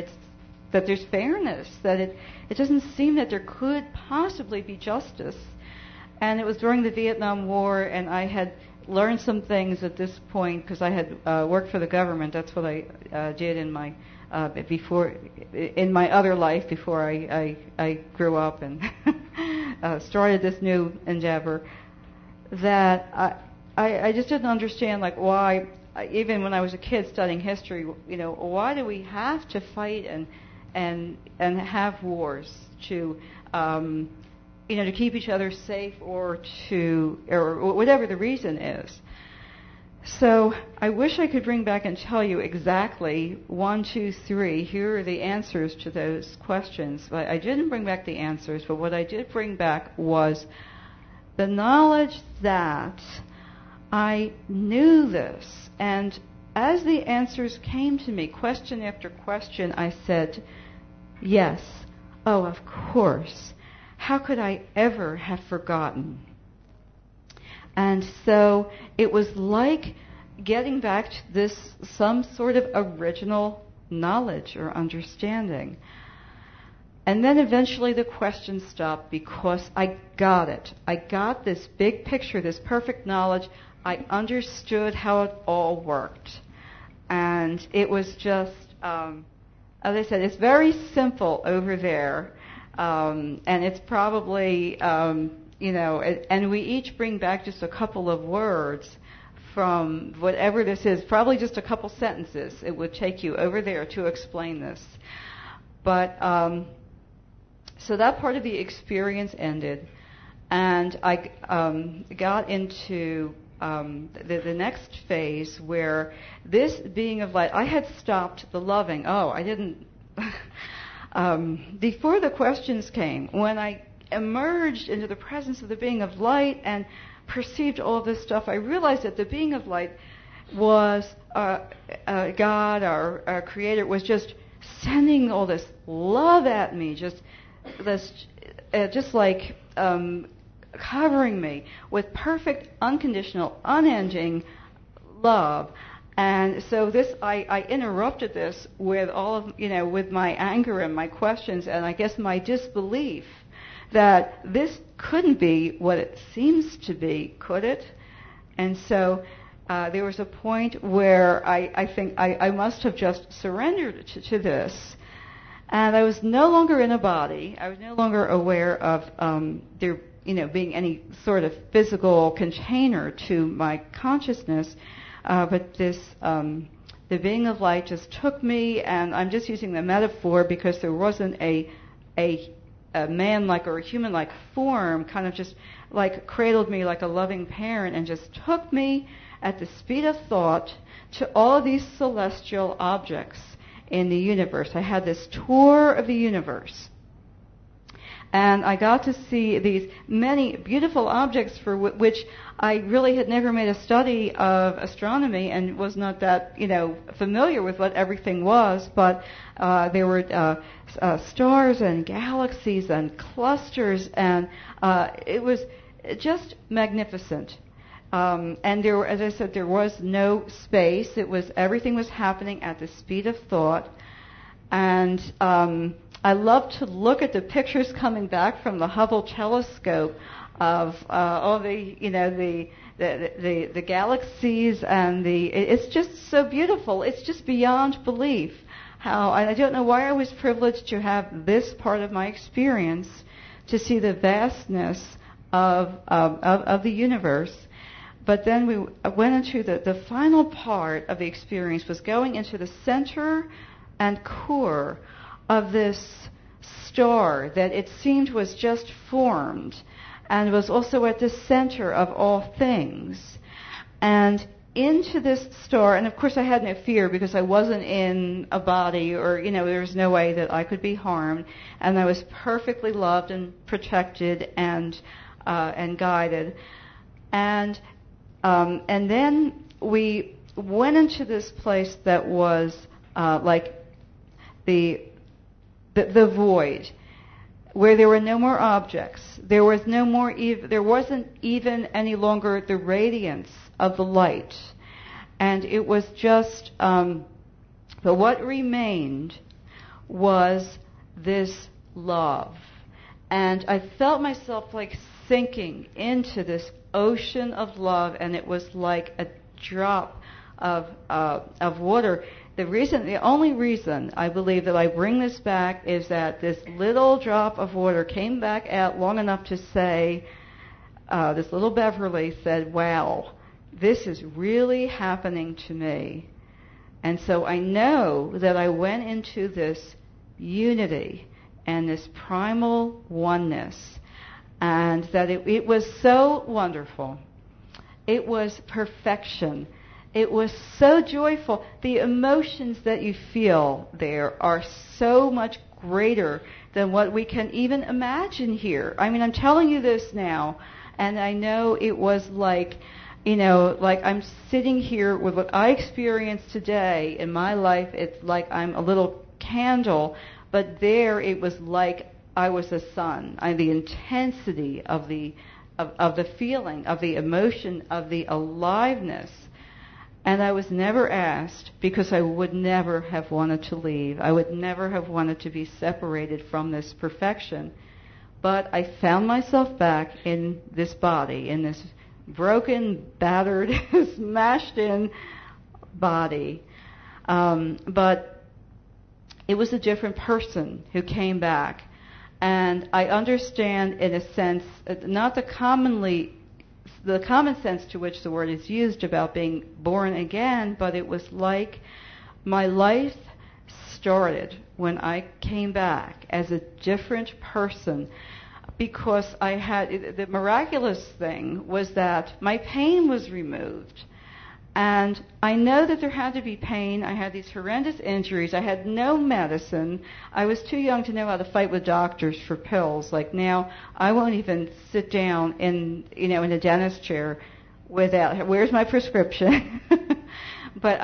fairness, that it doesn't seem that there could possibly be justice. And it was during the Vietnam War, and I had learned some things at this point because I had worked for the government. That's what I did in my before, in my other life, before I grew up and started this new endeavor, that I just didn't understand, like, why, even when I was a kid studying history, why do we have to fight and have wars to to keep each other safe, or whatever the reason is. So I wish I could bring back and tell you exactly 1, 2, 3. Here are the answers to those questions. But I didn't bring back the answers. But what I did bring back was the knowledge that I knew this. And as the answers came to me, question after question, I said, yes, oh, of course. How could I ever have forgotten? And so it was like getting back to this, some sort of original knowledge or understanding. And then eventually the question stopped because I got it. I got this big picture, this perfect knowledge. I understood how it all worked. And it was just, as I said, it's very simple over there. And it's probably, and we each bring back just a couple of words from whatever this is, probably just a couple sentences. It would take you over there to explain this. But, so that part of the experience ended, and I got into the next phase where this being of light, I had stopped the loving. Oh, I didn't. Before the questions came, when I emerged into the presence of the being of light and perceived all of this stuff, I realized that the being of light was God, our Creator, was just sending all this love at me, just like covering me with perfect, unconditional, unending love. And so this, I interrupted this with all of, with my anger and my questions, and I guess my disbelief that this couldn't be what it seems to be, could it? And so there was a point where I think I must have just surrendered to this, and I was no longer in a body. I was no longer aware of there, being any sort of physical container to my consciousness. But this, the being of light just took me, and I'm just using the metaphor because there wasn't a man-like or a human-like form, kind of just like cradled me like a loving parent and just took me at the speed of thought to all these celestial objects in the universe. I had this tour of the universe. And I got to see these many beautiful objects for which I really had never made a study of astronomy and was not that, familiar with what everything was. But there were stars and galaxies and clusters, and it was just magnificent. And there were, as I said, there was no space. Everything was happening at the speed of thought. And I love to look at the pictures coming back from the Hubble telescope of all the galaxies, and it's just so beautiful. It's just beyond belief. How I don't know why I was privileged to have this part of my experience, to see the vastness of the universe. But then we went into the final part of the experience, was going into the center and core of this star that it seemed was just formed and was also at the center of all things. And into this star, and of course I had no fear because I wasn't in a body, or, there was no way that I could be harmed, and I was perfectly loved and protected and guided. And then we went into this place that was like the void, where there were no more objects. There was no more. There wasn't even any longer the radiance of the light, and it was just. But what remained was this love, and I felt myself like sinking into this ocean of love, and it was like a drop of water the only reason I believe that I bring this back is that this little drop of water came back out long enough to say, this little Beverly said, wow, this is really happening to me. And so I know that I went into this unity and this primal oneness, and that it was so wonderful. It was perfection. It was so joyful. The emotions that you feel there are so much greater than what we can even imagine here. I mean, I'm telling you this now, and I know it was like, like I'm sitting here with what I experienced today in my life. It's like I'm a little candle, but there it was like I was the sun. The intensity of the feeling, of the emotion, of the aliveness. And I was never asked, because I would never have wanted to leave. I would never have wanted to be separated from this perfection. But I found myself back in this body, in this broken, battered, smashed in body. But it was a different person who came back. And I understand, in a sense, not the common sense to which the word is used about being born again, but it was like my life started when I came back as a different person, because I had, the miraculous thing was that my pain was removed. And I know that there had to be pain. I had these horrendous injuries. I had no medicine. I was too young to know how to fight with doctors for pills. Like now, I won't even sit down in a dentist chair without, where's my prescription? But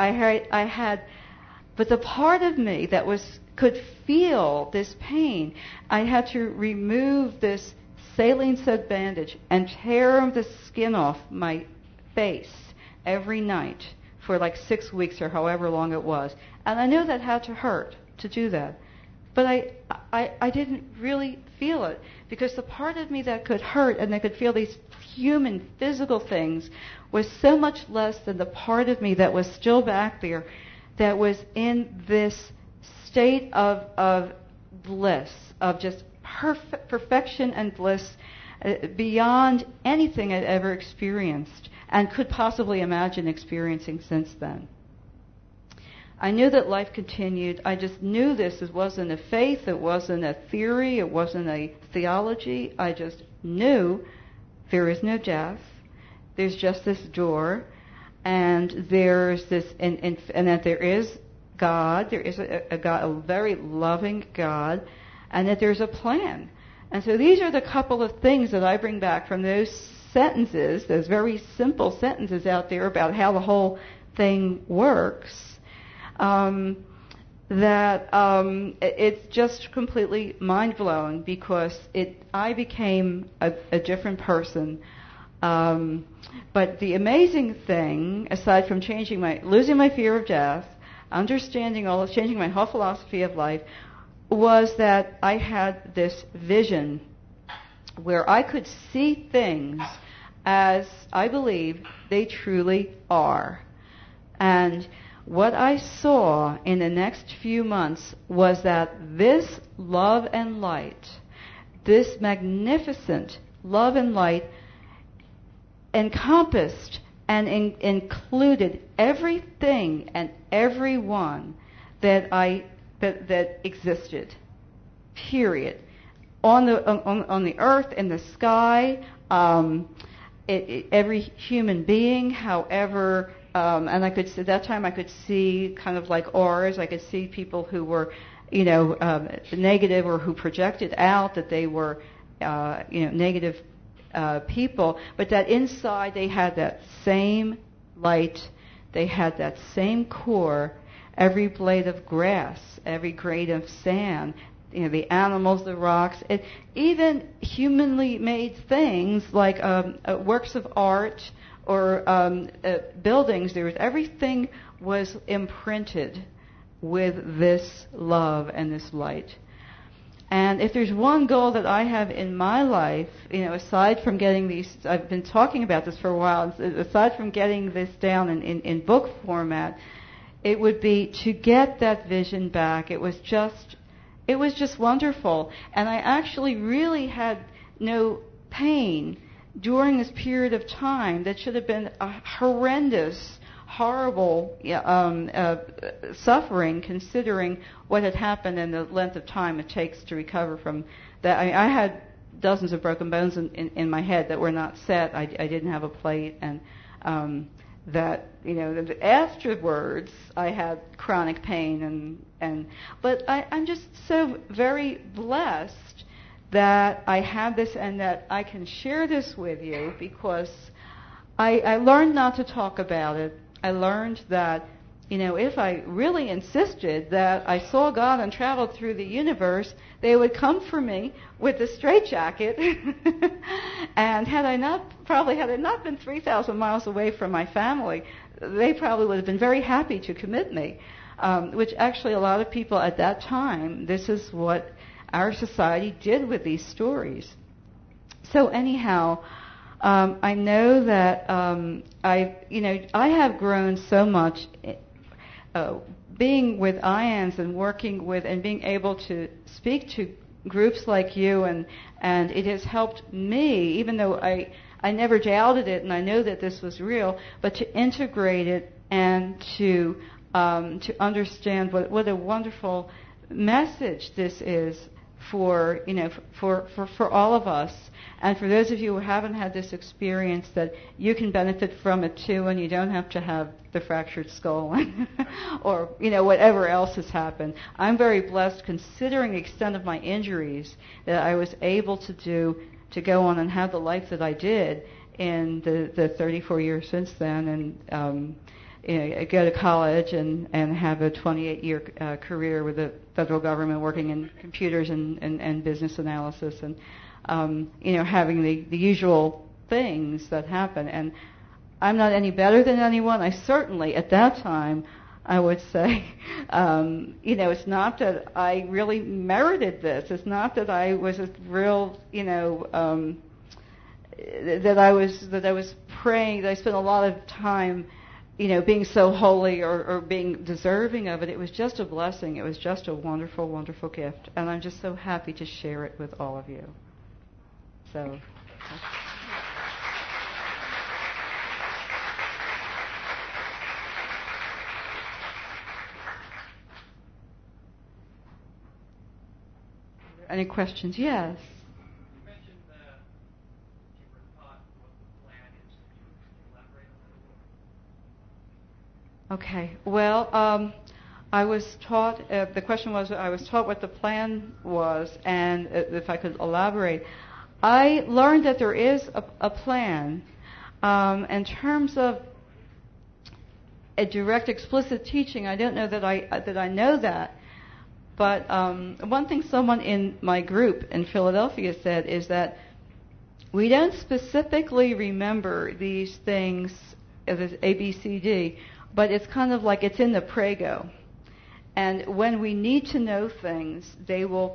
but the part of me that could feel this pain, I had to remove this saline-soaked bandage and tear the skin off my face every night for like 6 weeks or however long it was. And I knew that had to hurt to do that. But I didn't really feel it, because the part of me that could hurt and that could feel these human, physical things was so much less than the part of me that was still back there, that was in this state of bliss, of just perfection and bliss beyond anything I'd ever experienced and could possibly imagine experiencing since then. I knew that life continued. I just knew this. It wasn't a faith. It wasn't a theory. It wasn't a theology. I just knew there is no death. There's just this door, and there's this, and that there is God. There is a God, a very loving God, and that there's a plan. And so these are the couple of things that I bring back from those sentences, those very simple sentences out there about how the whole thing works, it's just completely mind-blowing, because I became a different person. But the amazing thing, aside from losing my fear of death, changing my whole philosophy of life, was that I had this vision where I could see things as I believe they truly are. And what I saw in the next few months was that this love and light, this magnificent love and light, encompassed and included everything and everyone that existed. Period. On the earth, in the sky, every human being, however, and at that time I could see kind of like auras. I could see people who were, negative, or who projected out that they were, negative people, but that inside they had that same light, they had that same core. Every blade of grass, every grain of sand, the animals, the rocks, even humanly made things like works of art or buildings. Everything was imprinted with this love and this light. And if there's one goal that I have in my life, aside from getting these, I've been talking about this for a while, aside from getting this down in book format, it would be to get that vision back. It was just wonderful. And I actually really had no pain during this period of time that should have been a horrendous, horrible suffering, considering what had happened and the length of time it takes to recover from that. I had dozens of broken bones in my head that were not set. I didn't have a plate, and that, afterwards I had chronic pain, but I'm just so very blessed that I have this and that I can share this with you, because I learned not to talk about it. I learned that, if I really insisted that I saw God and traveled through the universe, they would come for me with a straitjacket. And had it not been 3,000 miles away from my family, they probably would have been very happy to commit me. Which actually a lot of people at that time, this is what our society did with these stories. So anyhow, I know that I have grown so much being with IANDS and working with and being able to speak to groups like you, and it has helped me, even though I never doubted it and I know that this was real, but to integrate it and to understand what a wonderful message this is for all of us. And for those of you who haven't had this experience, that you can benefit from it too, and you don't have to have the fractured skull or whatever else has happened. I'm very blessed, considering the extent of my injuries, that I was able to go on and have the life that I did in the 34 years since then, and go to college and have a 28-year career with the federal government, working in computers and business analysis, and having the usual things that happen. And I'm not any better than anyone. I certainly, at that time, I would say, it's not that I really merited this. It's not that I was a real, that I was praying, that I spent a lot of time, being so holy or being deserving of it. It was just a blessing. It was just a wonderful, wonderful gift. And I'm just so happy to share it with all of you. So. Any questions? Yes. You mentioned that you were taught what the plan is. Can you elaborate a little bit? Okay. Well, I was taught, the question was, I was taught what the plan was, and if I could elaborate. I learned that there is a plan. In terms of a direct, explicit teaching, I don't know that I know that. But one thing someone in my group in Philadelphia said is that we don't specifically remember these things as A, B, C, D, but it's kind of like it's in the prego. And when we need to know things, they will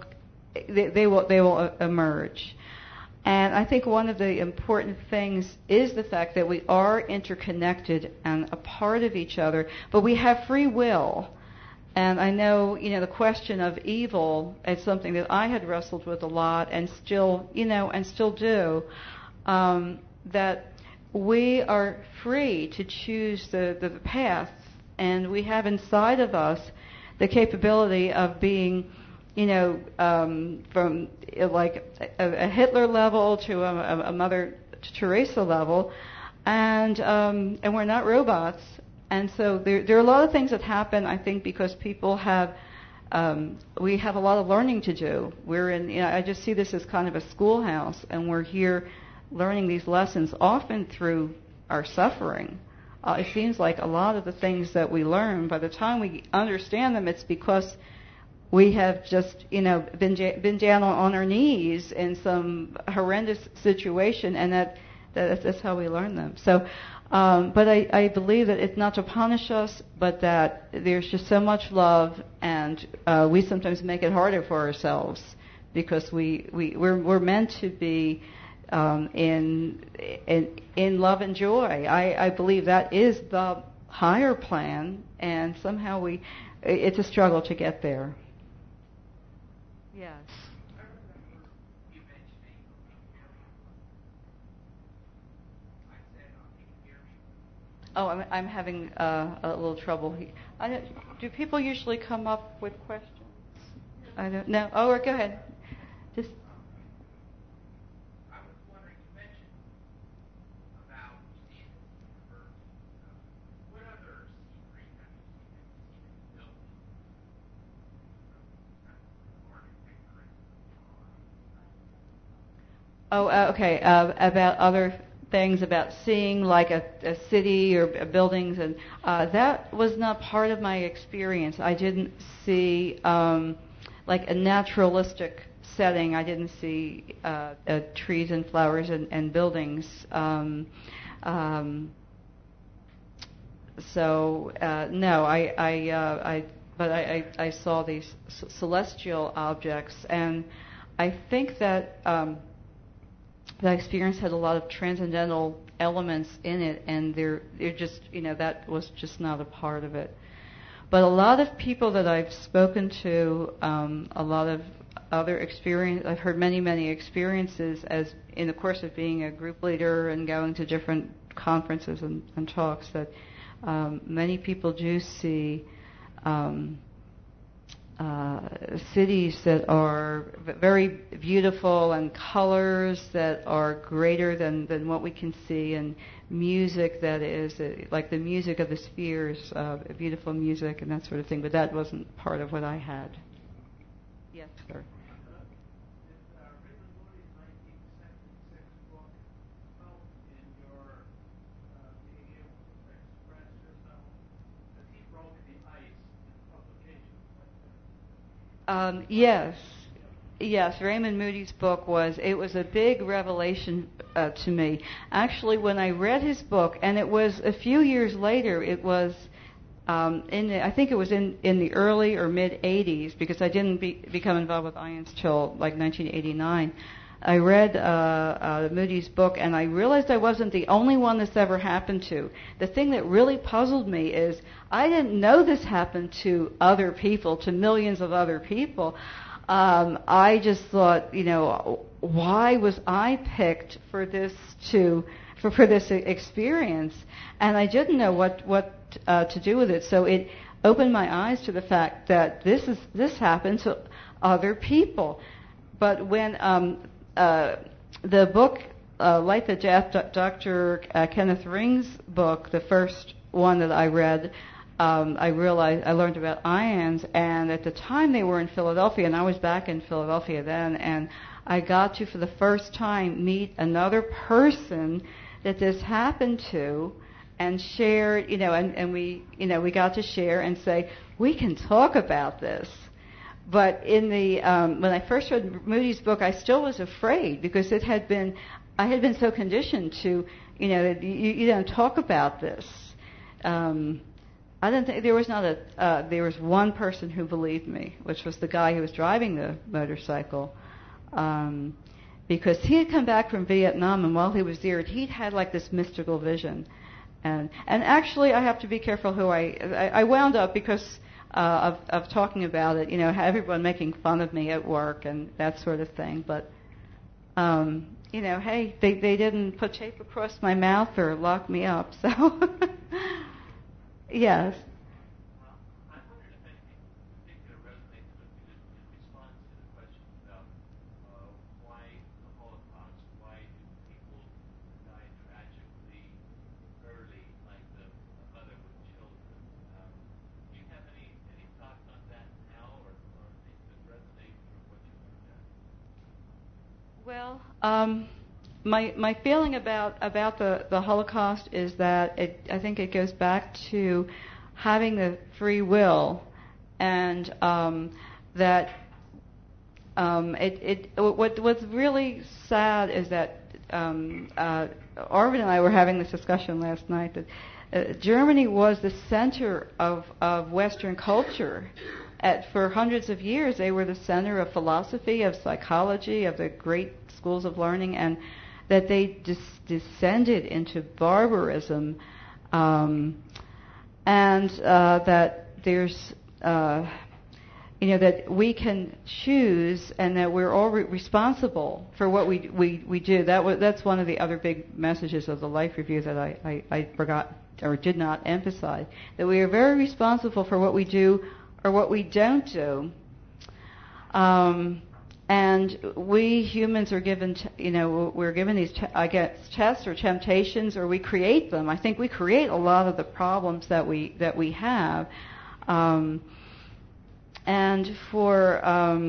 emerge. And I think one of the important things is the fact that we are interconnected and a part of each other, but we have free will. And I know, the question of evil is something that I had wrestled with a lot, and still, do, that we are free to choose the path, and we have inside of us the capability of being, from like a Hitler level to a Mother Teresa level, and we're not robots. And so there are a lot of things that happen, I think, because people have, we have a lot of learning to do. We're in, I just see this as kind of a schoolhouse, and we're here learning these lessons often through our suffering. It seems like a lot of the things that we learn, by the time we understand them, it's because we have just, been down on our knees in some horrendous situation, and that's how we learn them. So. But I believe that it's not to punish us, but that there's just so much love, and we sometimes make it harder for ourselves, because we're meant to be in love and joy. I believe that is the higher plan, and somehow it's a struggle to get there. Yes. I remember you mentioning I said you can hear me. Oh, I'm having a little trouble. Do people usually come up with questions? I don't know. Oh, go ahead. Just. I was wondering, you mentioned about seeing the universe. What other scenery have you seen built? Architecture. Oh, okay. About other things, about seeing like a city or buildings, and that was not part of my experience. I didn't see like a naturalistic setting. I didn't see trees and flowers and buildings. So no, but I saw these celestial objects, and I think that that experience had a lot of transcendental elements in it, and they're just, that was just not a part of it. But a lot of people that I've spoken to, a lot of other experience, I've heard many experiences as in the course of being a group leader and going to different conferences and talks, that many people do see cities that are very beautiful, and colors that are greater than what we can see, and music that is like the music of the spheres, beautiful music and that sort of thing. But that wasn't part of what I had. Yes, sir. Raymond Moody's 1976 book help in your being able to express yourself? Because he broke the ice in publications like that. Yes, Raymond Moody's book was a big revelation to me. Actually, when I read his book, and it was a few years later, it was I think it was in the early or mid 80s, because I didn't become involved with IONS till like 1989. I read Moody's book, and I realized I wasn't the only one this ever happened to. The thing that really puzzled me is I didn't know this happened to other people, to millions of other people. I just thought, why was I picked for this for this experience? And I didn't know what to do with it. So it opened my eyes to the fact that this happened to other people. But when the book Life at Death, Dr. Kenneth Ring's book, the first one that I read, I learned about ions, and at the time they were in Philadelphia, and I was back in Philadelphia then, and I got to, for the first time, meet another person that this happened to, and shared, and we got to share and say, we can talk about this. But in the when I first read Moody's book, I still was afraid, because I had been so conditioned to, you don't talk about this. I don't think there was one person who believed me, which was the guy who was driving the motorcycle, because he had come back from Vietnam, and while he was there, he'd had like this mystical vision, and actually I have to be careful who I wound up, because of talking about it, everyone making fun of me at work and that sort of thing, but hey, they didn't put tape across my mouth or lock me up, so. Yes. I wondered if anything in particular resonates with you in response to the question about why the Holocaust, why do people die tragically early, like the mother with children? Do you have any thoughts on that now, or things that resonate from what you learned there? Well, my feeling about the Holocaust is that I think it goes back to having the free will, and that what's really sad is that Arvid and I were having this discussion last night, that Germany was the center of Western culture. For hundreds of years, they were the center of philosophy, of psychology, of the great schools of learning, and that they descended into barbarism and that there's that we can choose, and that we're all responsible for what we do. That's one of the other big messages of the Life Review that I forgot or did not emphasize, that we are very responsible for what we do or what we don't do. And we humans are given, we're given these, tests or temptations, or we create them. I think we create a lot of the problems that we have. And for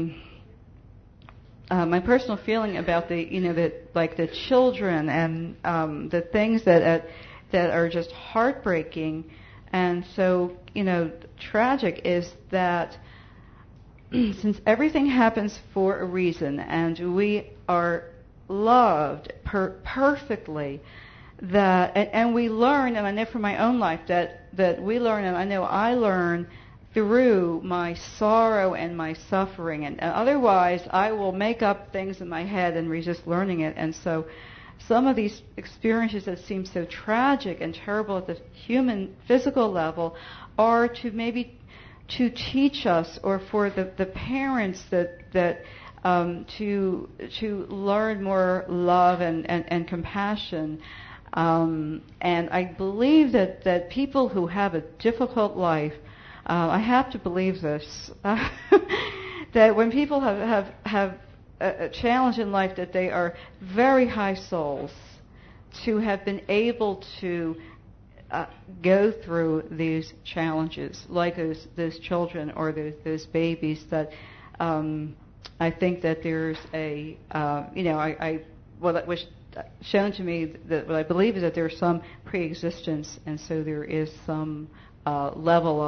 my personal feeling about the children and the things that are just heartbreaking and so tragic is that since everything happens for a reason and we are loved perfectly, and we learn, and I know from my own life that we learn, and I know I learn through my sorrow and my suffering, and otherwise I will make up things in my head and resist learning it. And so some of these experiences that seem so tragic and terrible at the human physical level are to teach us, or for the parents that to learn more love and compassion. And I believe that people who have a difficult life, I have to believe this, that when people have a challenge in life, that they are very high souls to have been able to go through these challenges, like those children or those babies. That I think that there's what was shown to me, that what I believe is that there's some pre-existence, and so there is some level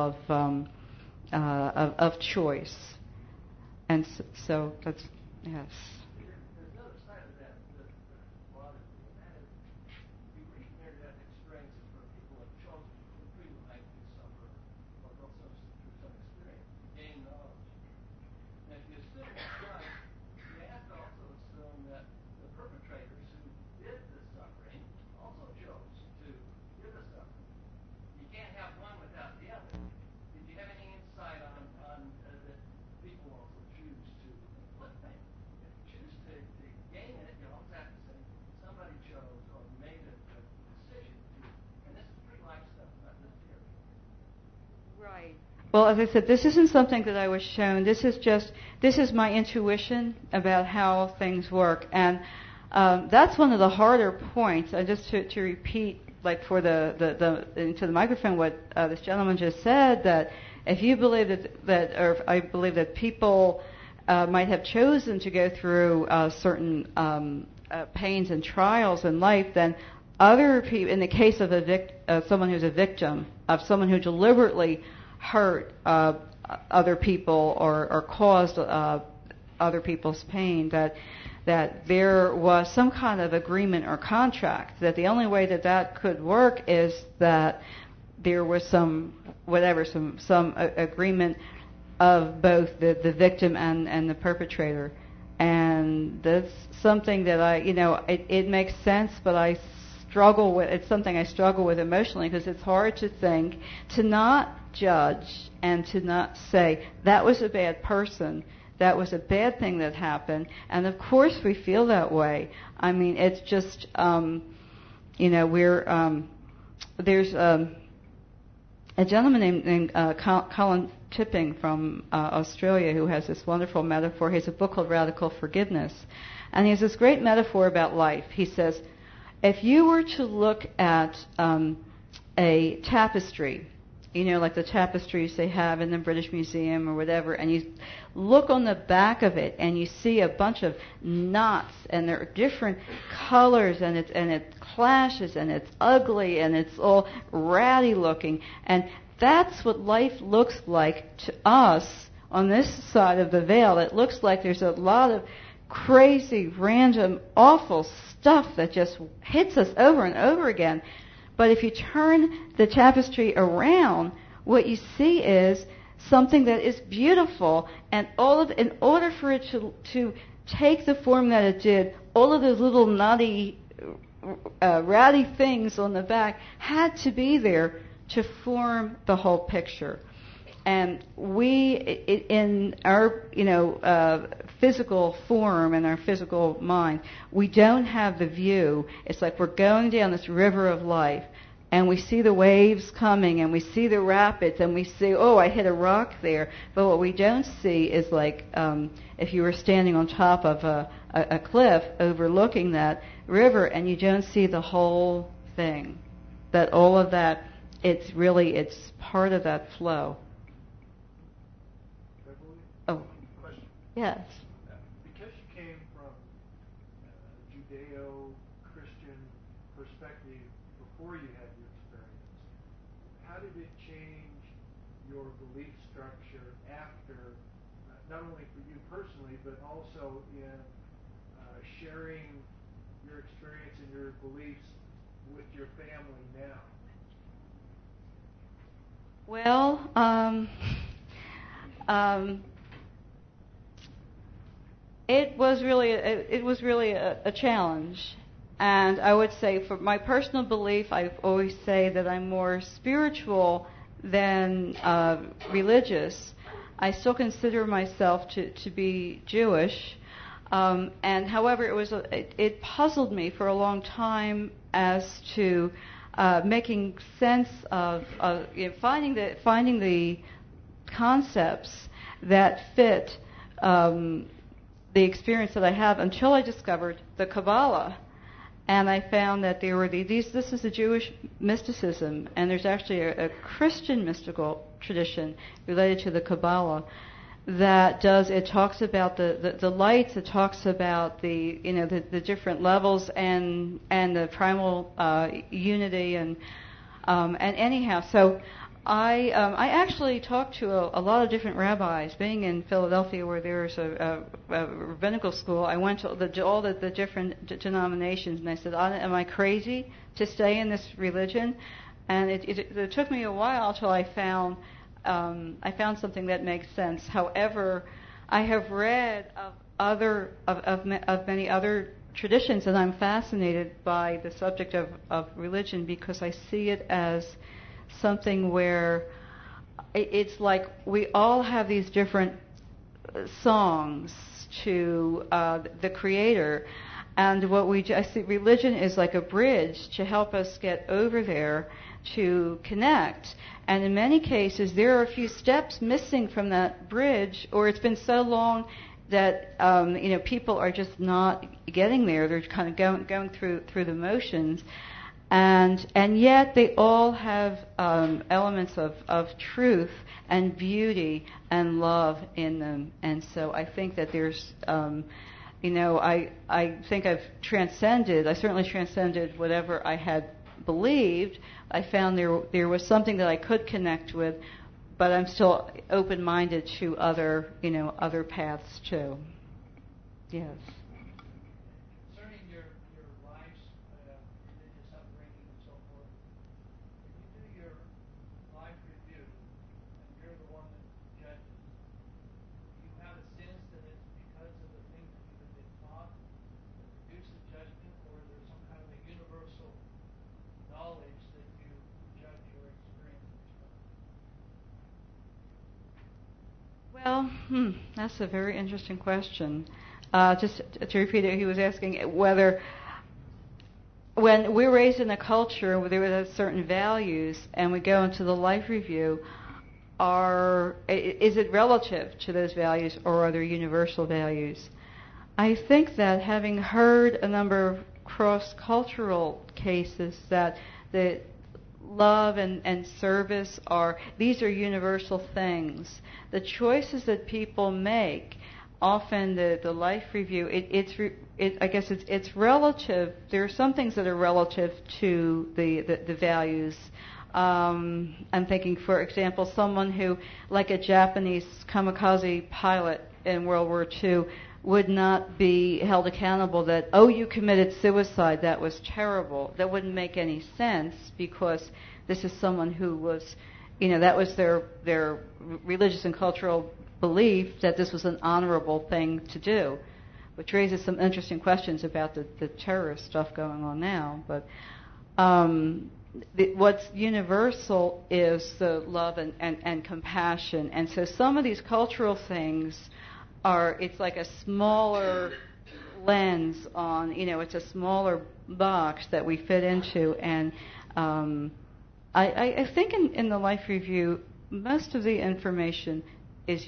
of choice, and so that's yes. There's another side of that bothers me, and that is the brief near-death experiences where people have chosen to pre-life to suffer or go through some experience, gain knowledge. And if you assume that's right, you have to also assume that the perpetrators who did the suffering also chose to do the suffering. You can't have one without the other. Did you have any insight on that people also choose to inflict pain? If you choose to gain it, you also have to say somebody chose or made a decision to, and this is pre-life stuff, not this theory. Right. Well, as I said, this isn't something that I was shown. This is my intuition about how things work, and that's one of the harder points. Just to repeat, like for into the microphone, what this gentleman just said, that if you believe that or if I believe that people might have chosen to go through certain pains and trials in life, then other people, in the case of someone who's a victim, of someone who deliberately hurt other people or caused other people's pain, that there was some kind of agreement or contract, that the only way that could work is that there was some agreement of both the victim and the perpetrator. And that's something that it makes sense, but I struggle with. It's something I struggle with emotionally, because it's hard to not judge and to not say that was a bad person, that was a bad thing that happened. And of course we feel that way. I mean, it's just there's a gentleman named Colin Tipping from Australia who has this wonderful metaphor. He has a book called Radical Forgiveness, and he has this great metaphor about life. He says, if you were to look at a tapestry, like the tapestries they have in the British Museum or whatever, and you look on the back of it and you see a bunch of knots, and there are different colors, and it clashes, and it's ugly, and it's all ratty looking, and that's what life looks like to us on this side of the veil. It looks like there's a lot of crazy, random, awful stuff that just hits us over and over again. But if you turn the tapestry around, what you see is something that is beautiful, and in order for it to take the form that it did, all of those little knotty, ratty things on the back had to be there to form the whole picture. And we, in our, physical form and our physical mind, we don't have the view. It's like we're going down this river of life, and we see the waves coming, and we see the rapids, and we see, oh, I hit a rock there. But what we don't see is like if you were standing on top of a cliff overlooking that river, and you don't see the whole thing. That all of that, it's part of that flow. Oh, question. Yes. Because you came from a Judeo-Christian perspective before you had your experience, how did it change your belief structure after, not only for you personally, but also in sharing your experience and your beliefs with your family now? Well, it was really a challenge, and I would say, for my personal belief, I always say that I'm more spiritual than religious. I still consider myself to be Jewish, and however, it puzzled me for a long time as to making sense of finding the concepts that fit the experience that I have, until I discovered the Kabbalah. And I found that there were this is a Jewish mysticism, and there's actually a Christian mystical tradition related to the Kabbalah it talks about the lights, it talks about the different levels and the primal unity and anyhow, so I actually talked to a lot of different rabbis. Being in Philadelphia, where there's a rabbinical school, I went to all the different denominations, and I said, "Am I crazy to stay in this religion?" And it took me a while till I found something that makes sense. However, I have read of many other traditions, and I'm fascinated by the subject of religion, because I see it as something where it's like we all have these different songs to the Creator, and I see religion is like a bridge to help us get over there, to connect. And in many cases, there are a few steps missing from that bridge, or it's been so long that people are just not getting there. They're kind of going through the motions. And yet they all have elements of truth and beauty and love in them. And so I think that there's, I think I certainly transcended whatever I had believed. I found there was something that I could connect with, but I'm still open-minded to other paths too. Yes. Concerning your life's religious upbringing and so forth, when you do your life review and you're the one that judges, do you have a sense that it's because of the things that you have been taught that produces judgment, or is there some kind of a universal knowledge that you judge your experiences from? Well, that's a very interesting question. Just to repeat it, he was asking whether, when we're raised in a culture where there are certain values and we go into the life review, is it relative to those values, or are there universal values? I think that, having heard a number of cross-cultural cases, that the love and service these are universal things. The choices that people make, often the life review, I guess it's relative. There are some things that are relative to the values. I'm thinking, for example, someone who, like a Japanese kamikaze pilot in World War II, would not be held accountable that, you committed suicide, that was terrible. That wouldn't make any sense, because this is someone who was, that was their religious and cultural belief, that this was an honorable thing to do, which raises some interesting questions about the terrorist stuff going on now. But what's universal is the love and compassion. And so some of these cultural things it's like a smaller lens on, it's a smaller box that we fit into. And I think in the Life Review, most of the information is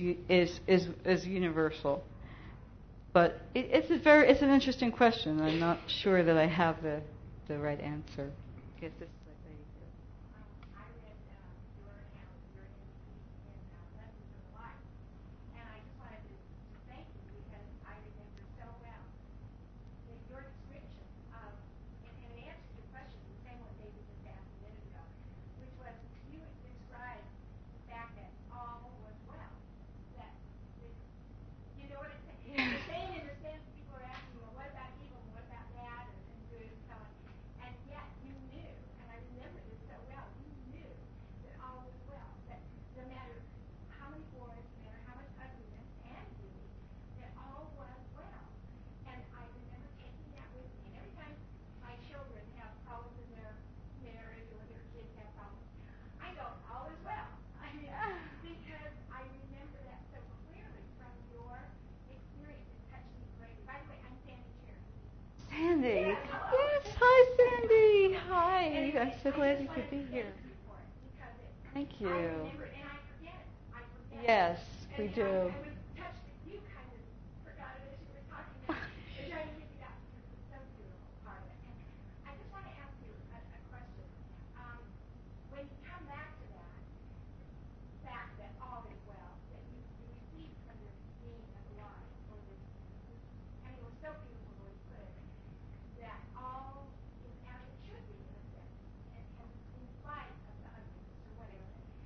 universal. But it's an interesting question. I'm not sure that I have the right answer. I guess this is like lady here. I read your account, your in Lessons of Life, and I just wanted to thank you because I remember so well that your description of, and it answers your question the same one David just asked a minute ago, which was you described the fact that all was well. That you know what it's saying? It's saying in the sense people are asking, well, what about evil and what about bad and good and so on. And yet you knew, and I remember this so well, you knew that all was well. That no matter how many wars, no matter how much ugliness and beauty, that all was well. And I remember taking that with me. And every time my children have problems in their marriage or their kids have problems, I go, all is well. I mean, because I remember that so clearly from your experience. It touched me greatly. By the way, I'm Sandy Cherry. Sandy. Yes, hello. Yes, hi, Sandy. Hi. I'm so glad you could be here. Thank you. I remember, and I forget it. I forget Yes, it. we And do. I was touched that you kind of forgot it as you were talking about it. And trying to figure it out because it's so beautiful part of it. And I just want to ask you a question. When you come back to that fact that all is well, that you received from this being of life, or this, and it was so beautiful the way you put it, that all is as it should be in a sense, and in spite of the ugliness or whatever.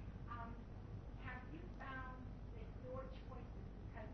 Have you found that your choices, because,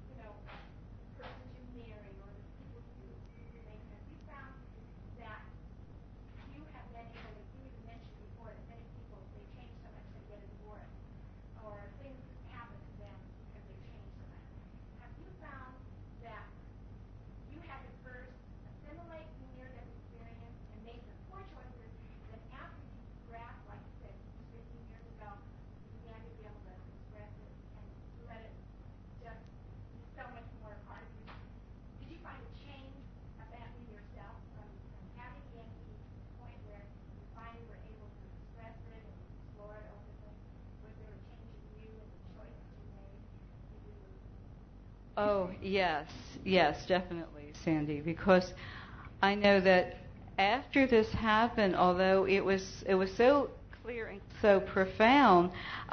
persons you marry or the people you make, have you found that you have been able, like you even mentioned before, that many people, they change so much they get a divorce, or things happen to them because they change so much. Have you found that you had to first assimilate the near-death experience and make the poor choices, then after you grasped, like you said, 15 years ago, you began to be able to express it and let it just be so much more a part of you? Did you find a change of that in yourself from having the empty point where you finally were able to express it and explore it openly? Was there a change in you and the choices you made that you were? Oh, yes, definitely, Sandy, because I know that after this happened, although it was so clear and so profound,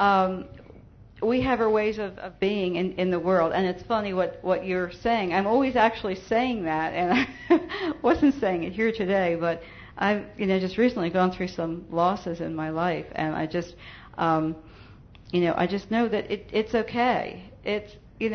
we have our ways of being in the world. And it's funny what you're saying. I'm always actually saying that, and I wasn't saying it here today, but I've just recently gone through some losses in my life, and I just I just know that it's okay. It's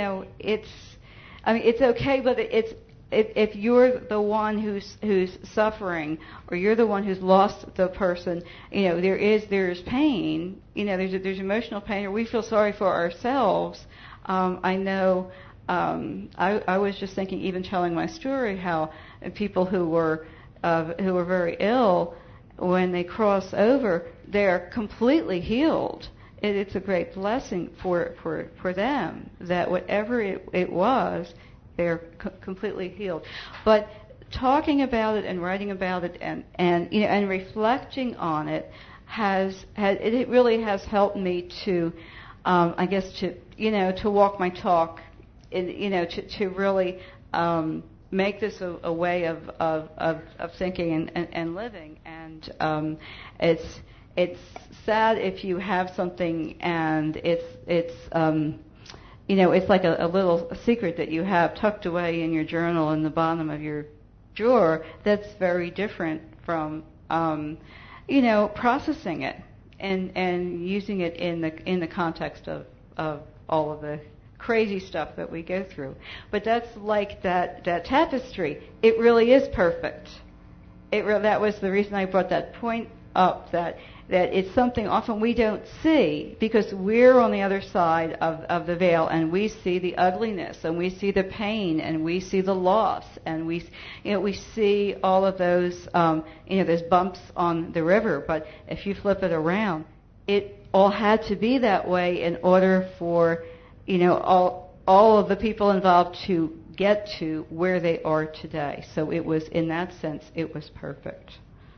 okay, but if you're the one who's suffering, or you're the one who's lost the person, there's pain, there's emotional pain, or we feel sorry for ourselves. I know. I was just thinking, even telling my story, how people who were very ill, when they cross over, they're completely healed. It's a great blessing for them that whatever it was, they're completely healed. But talking about it and writing about it and reflecting on it it really has helped me to, I guess, to walk my talk, to really make this a way of thinking and living. And it's sad if you have something and it's like a little secret that you have tucked away in your journal in the bottom of your drawer that's very different from processing it and using it in the context of all of the crazy stuff that we go through. But that's like that tapestry. It really is perfect. That was the reason I brought that point up that it's something often we don't see because we're on the other side of the veil, and we see the ugliness, and we see the pain, and we see the loss, and we see all of those those bumps on the river. But if you flip it around, it all had to be that way in order for all of the people involved to get to where they are today. So it was, in that sense, it was perfect.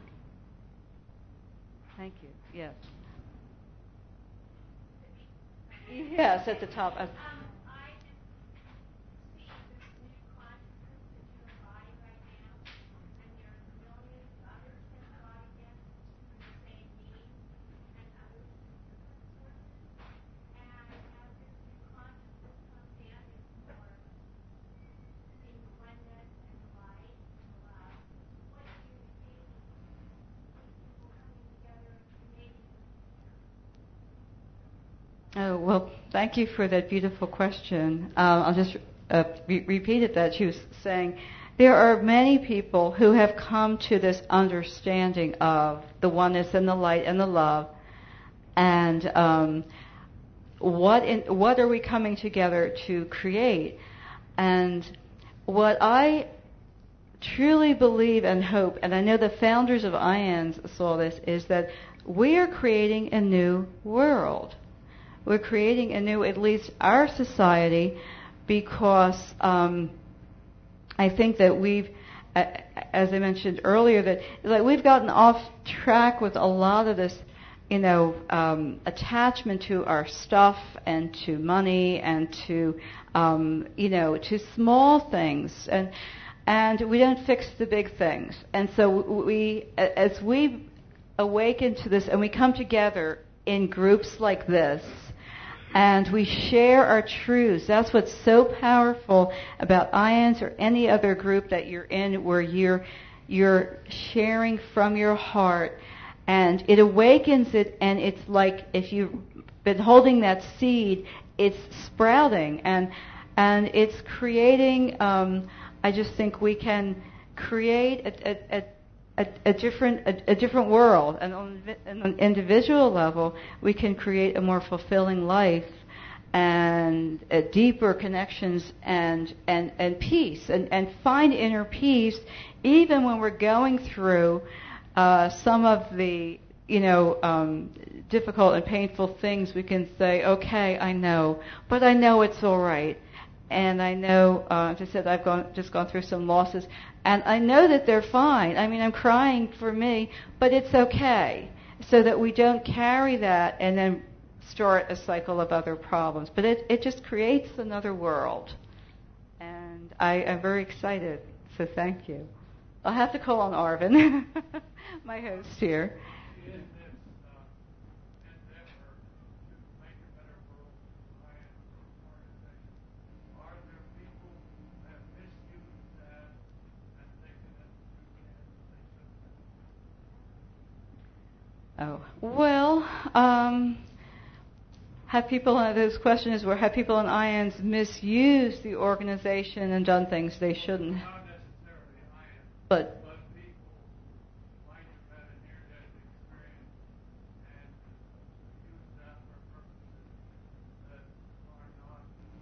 Thank you. Yes. Yes, at the top. I just see this new consciousness that you embody right now, and there are millions of others that embody this for the same needs, and others for different sources. And as this new consciousness comes in, it's more in the oneness and the light and the love. What do you see these people coming together and creating this? Oh, well, thank you for that beautiful question. I'll just repeat it that she was saying there are many people who have come to this understanding of the oneness and the light and the love, and what are we coming together to create? And what I truly believe and hope, and I know the founders of IANDS saw this, is that we are creating a new world. We're creating a new, at least our society, because I think that we've, as I mentioned earlier, that we've gotten off track with a lot of this, attachment to our stuff and to money and to, to small things, and we don't fix the big things. And so as we awaken to this, and we come together in groups like this, and we share our truths. That's what's so powerful about IANDS or any other group that you're in, where you're sharing from your heart, and it awakens it. And it's like if you've been holding that seed, it's sprouting, and it's creating. I just think we can create a different world, and on an individual level, we can create a more fulfilling life and deeper connections and peace, and find inner peace even when we're going through some of the difficult and painful things. We can say, okay, I know, but I know it's all right. And I know, as I said, I've just gone through some losses, and I know that they're fine. I mean, I'm crying for me, but it's okay, so that we don't carry that and then start a cycle of other problems. But it just creates another world, and I am very excited. So thank you. I'll have to call on Arvin, my host here. Oh, well, have people, this question is, where have people in IANDS misused the organization and done things they shouldn't? Not necessarily IANDS, but people might have had a near-death experience and use that for purposes that are not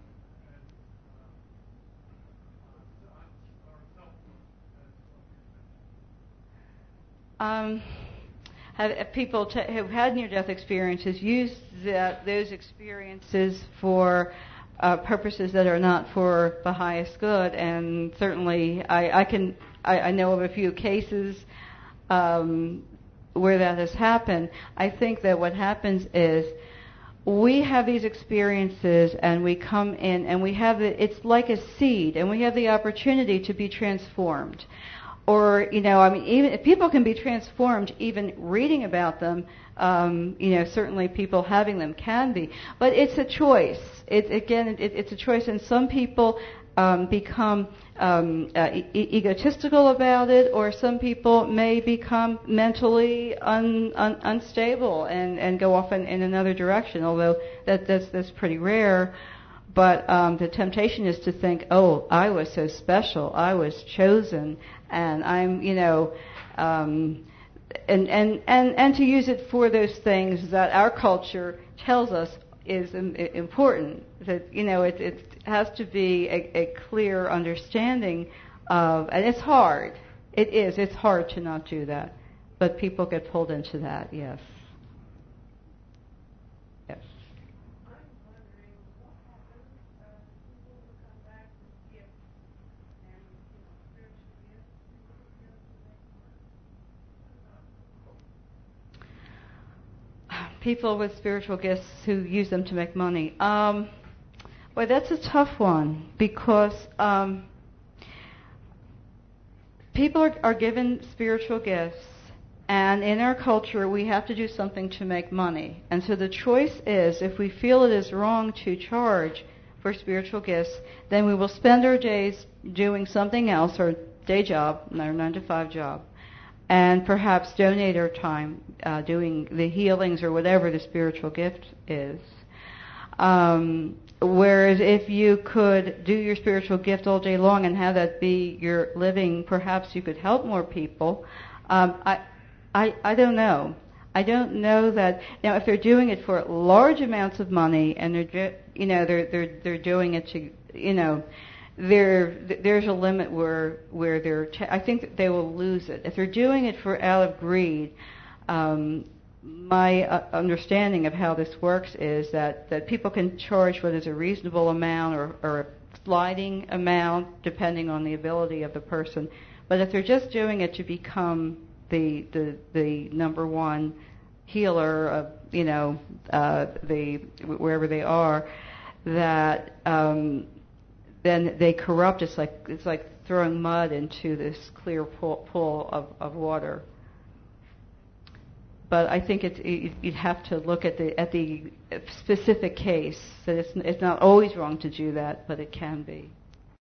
as selfless. Have people who've had near-death experiences used those experiences for purposes that are not for the highest good? And certainly, I know of a few cases where that has happened. I think that what happens is we have these experiences, and we come in, and we have it's like a seed, and we have the opportunity to be transformed. Or, even people can be transformed even reading about them. Certainly people having them can be. But it's a choice. It's a choice. And some people become egotistical about it, or some people may become mentally unstable and go off in another direction, although that's pretty rare. But the temptation is to think, oh, I was so special, I was chosen, and I'm, and to use it for those things that our culture tells us is important. That it has to be a clear understanding of, and it's hard. It is. It's hard to not do that, but people get pulled into that. Yes. Yes. I'm wondering what happens people who come back with gifts and spiritual gifts to make money. People with spiritual gifts who use them to make money. Well, that's a tough one because people are given spiritual gifts, and in our culture we have to do something to make money. And so the choice is, if we feel it is wrong to charge for spiritual gifts, then we will spend our days doing something else, our day job, our 9-to-5 job, and perhaps donate our time doing the healings or whatever the spiritual gift is. Whereas if you could do your spiritual gift all day long and have that be your living, perhaps you could help more people. I don't know. I don't know that now if they're doing it for large amounts of money and they're doing it to there's a limit where I think that they will lose it if they're doing it for out of greed. My understanding of how this works is that people can charge what is a reasonable amount or a sliding amount depending on the ability of the person. But if they're just doing it to become the number one healer of wherever they are, that then they corrupt. It's like throwing mud into this clear pool of water. But I think you'd have to look at the specific case. That it's not always wrong to do that, but it can be.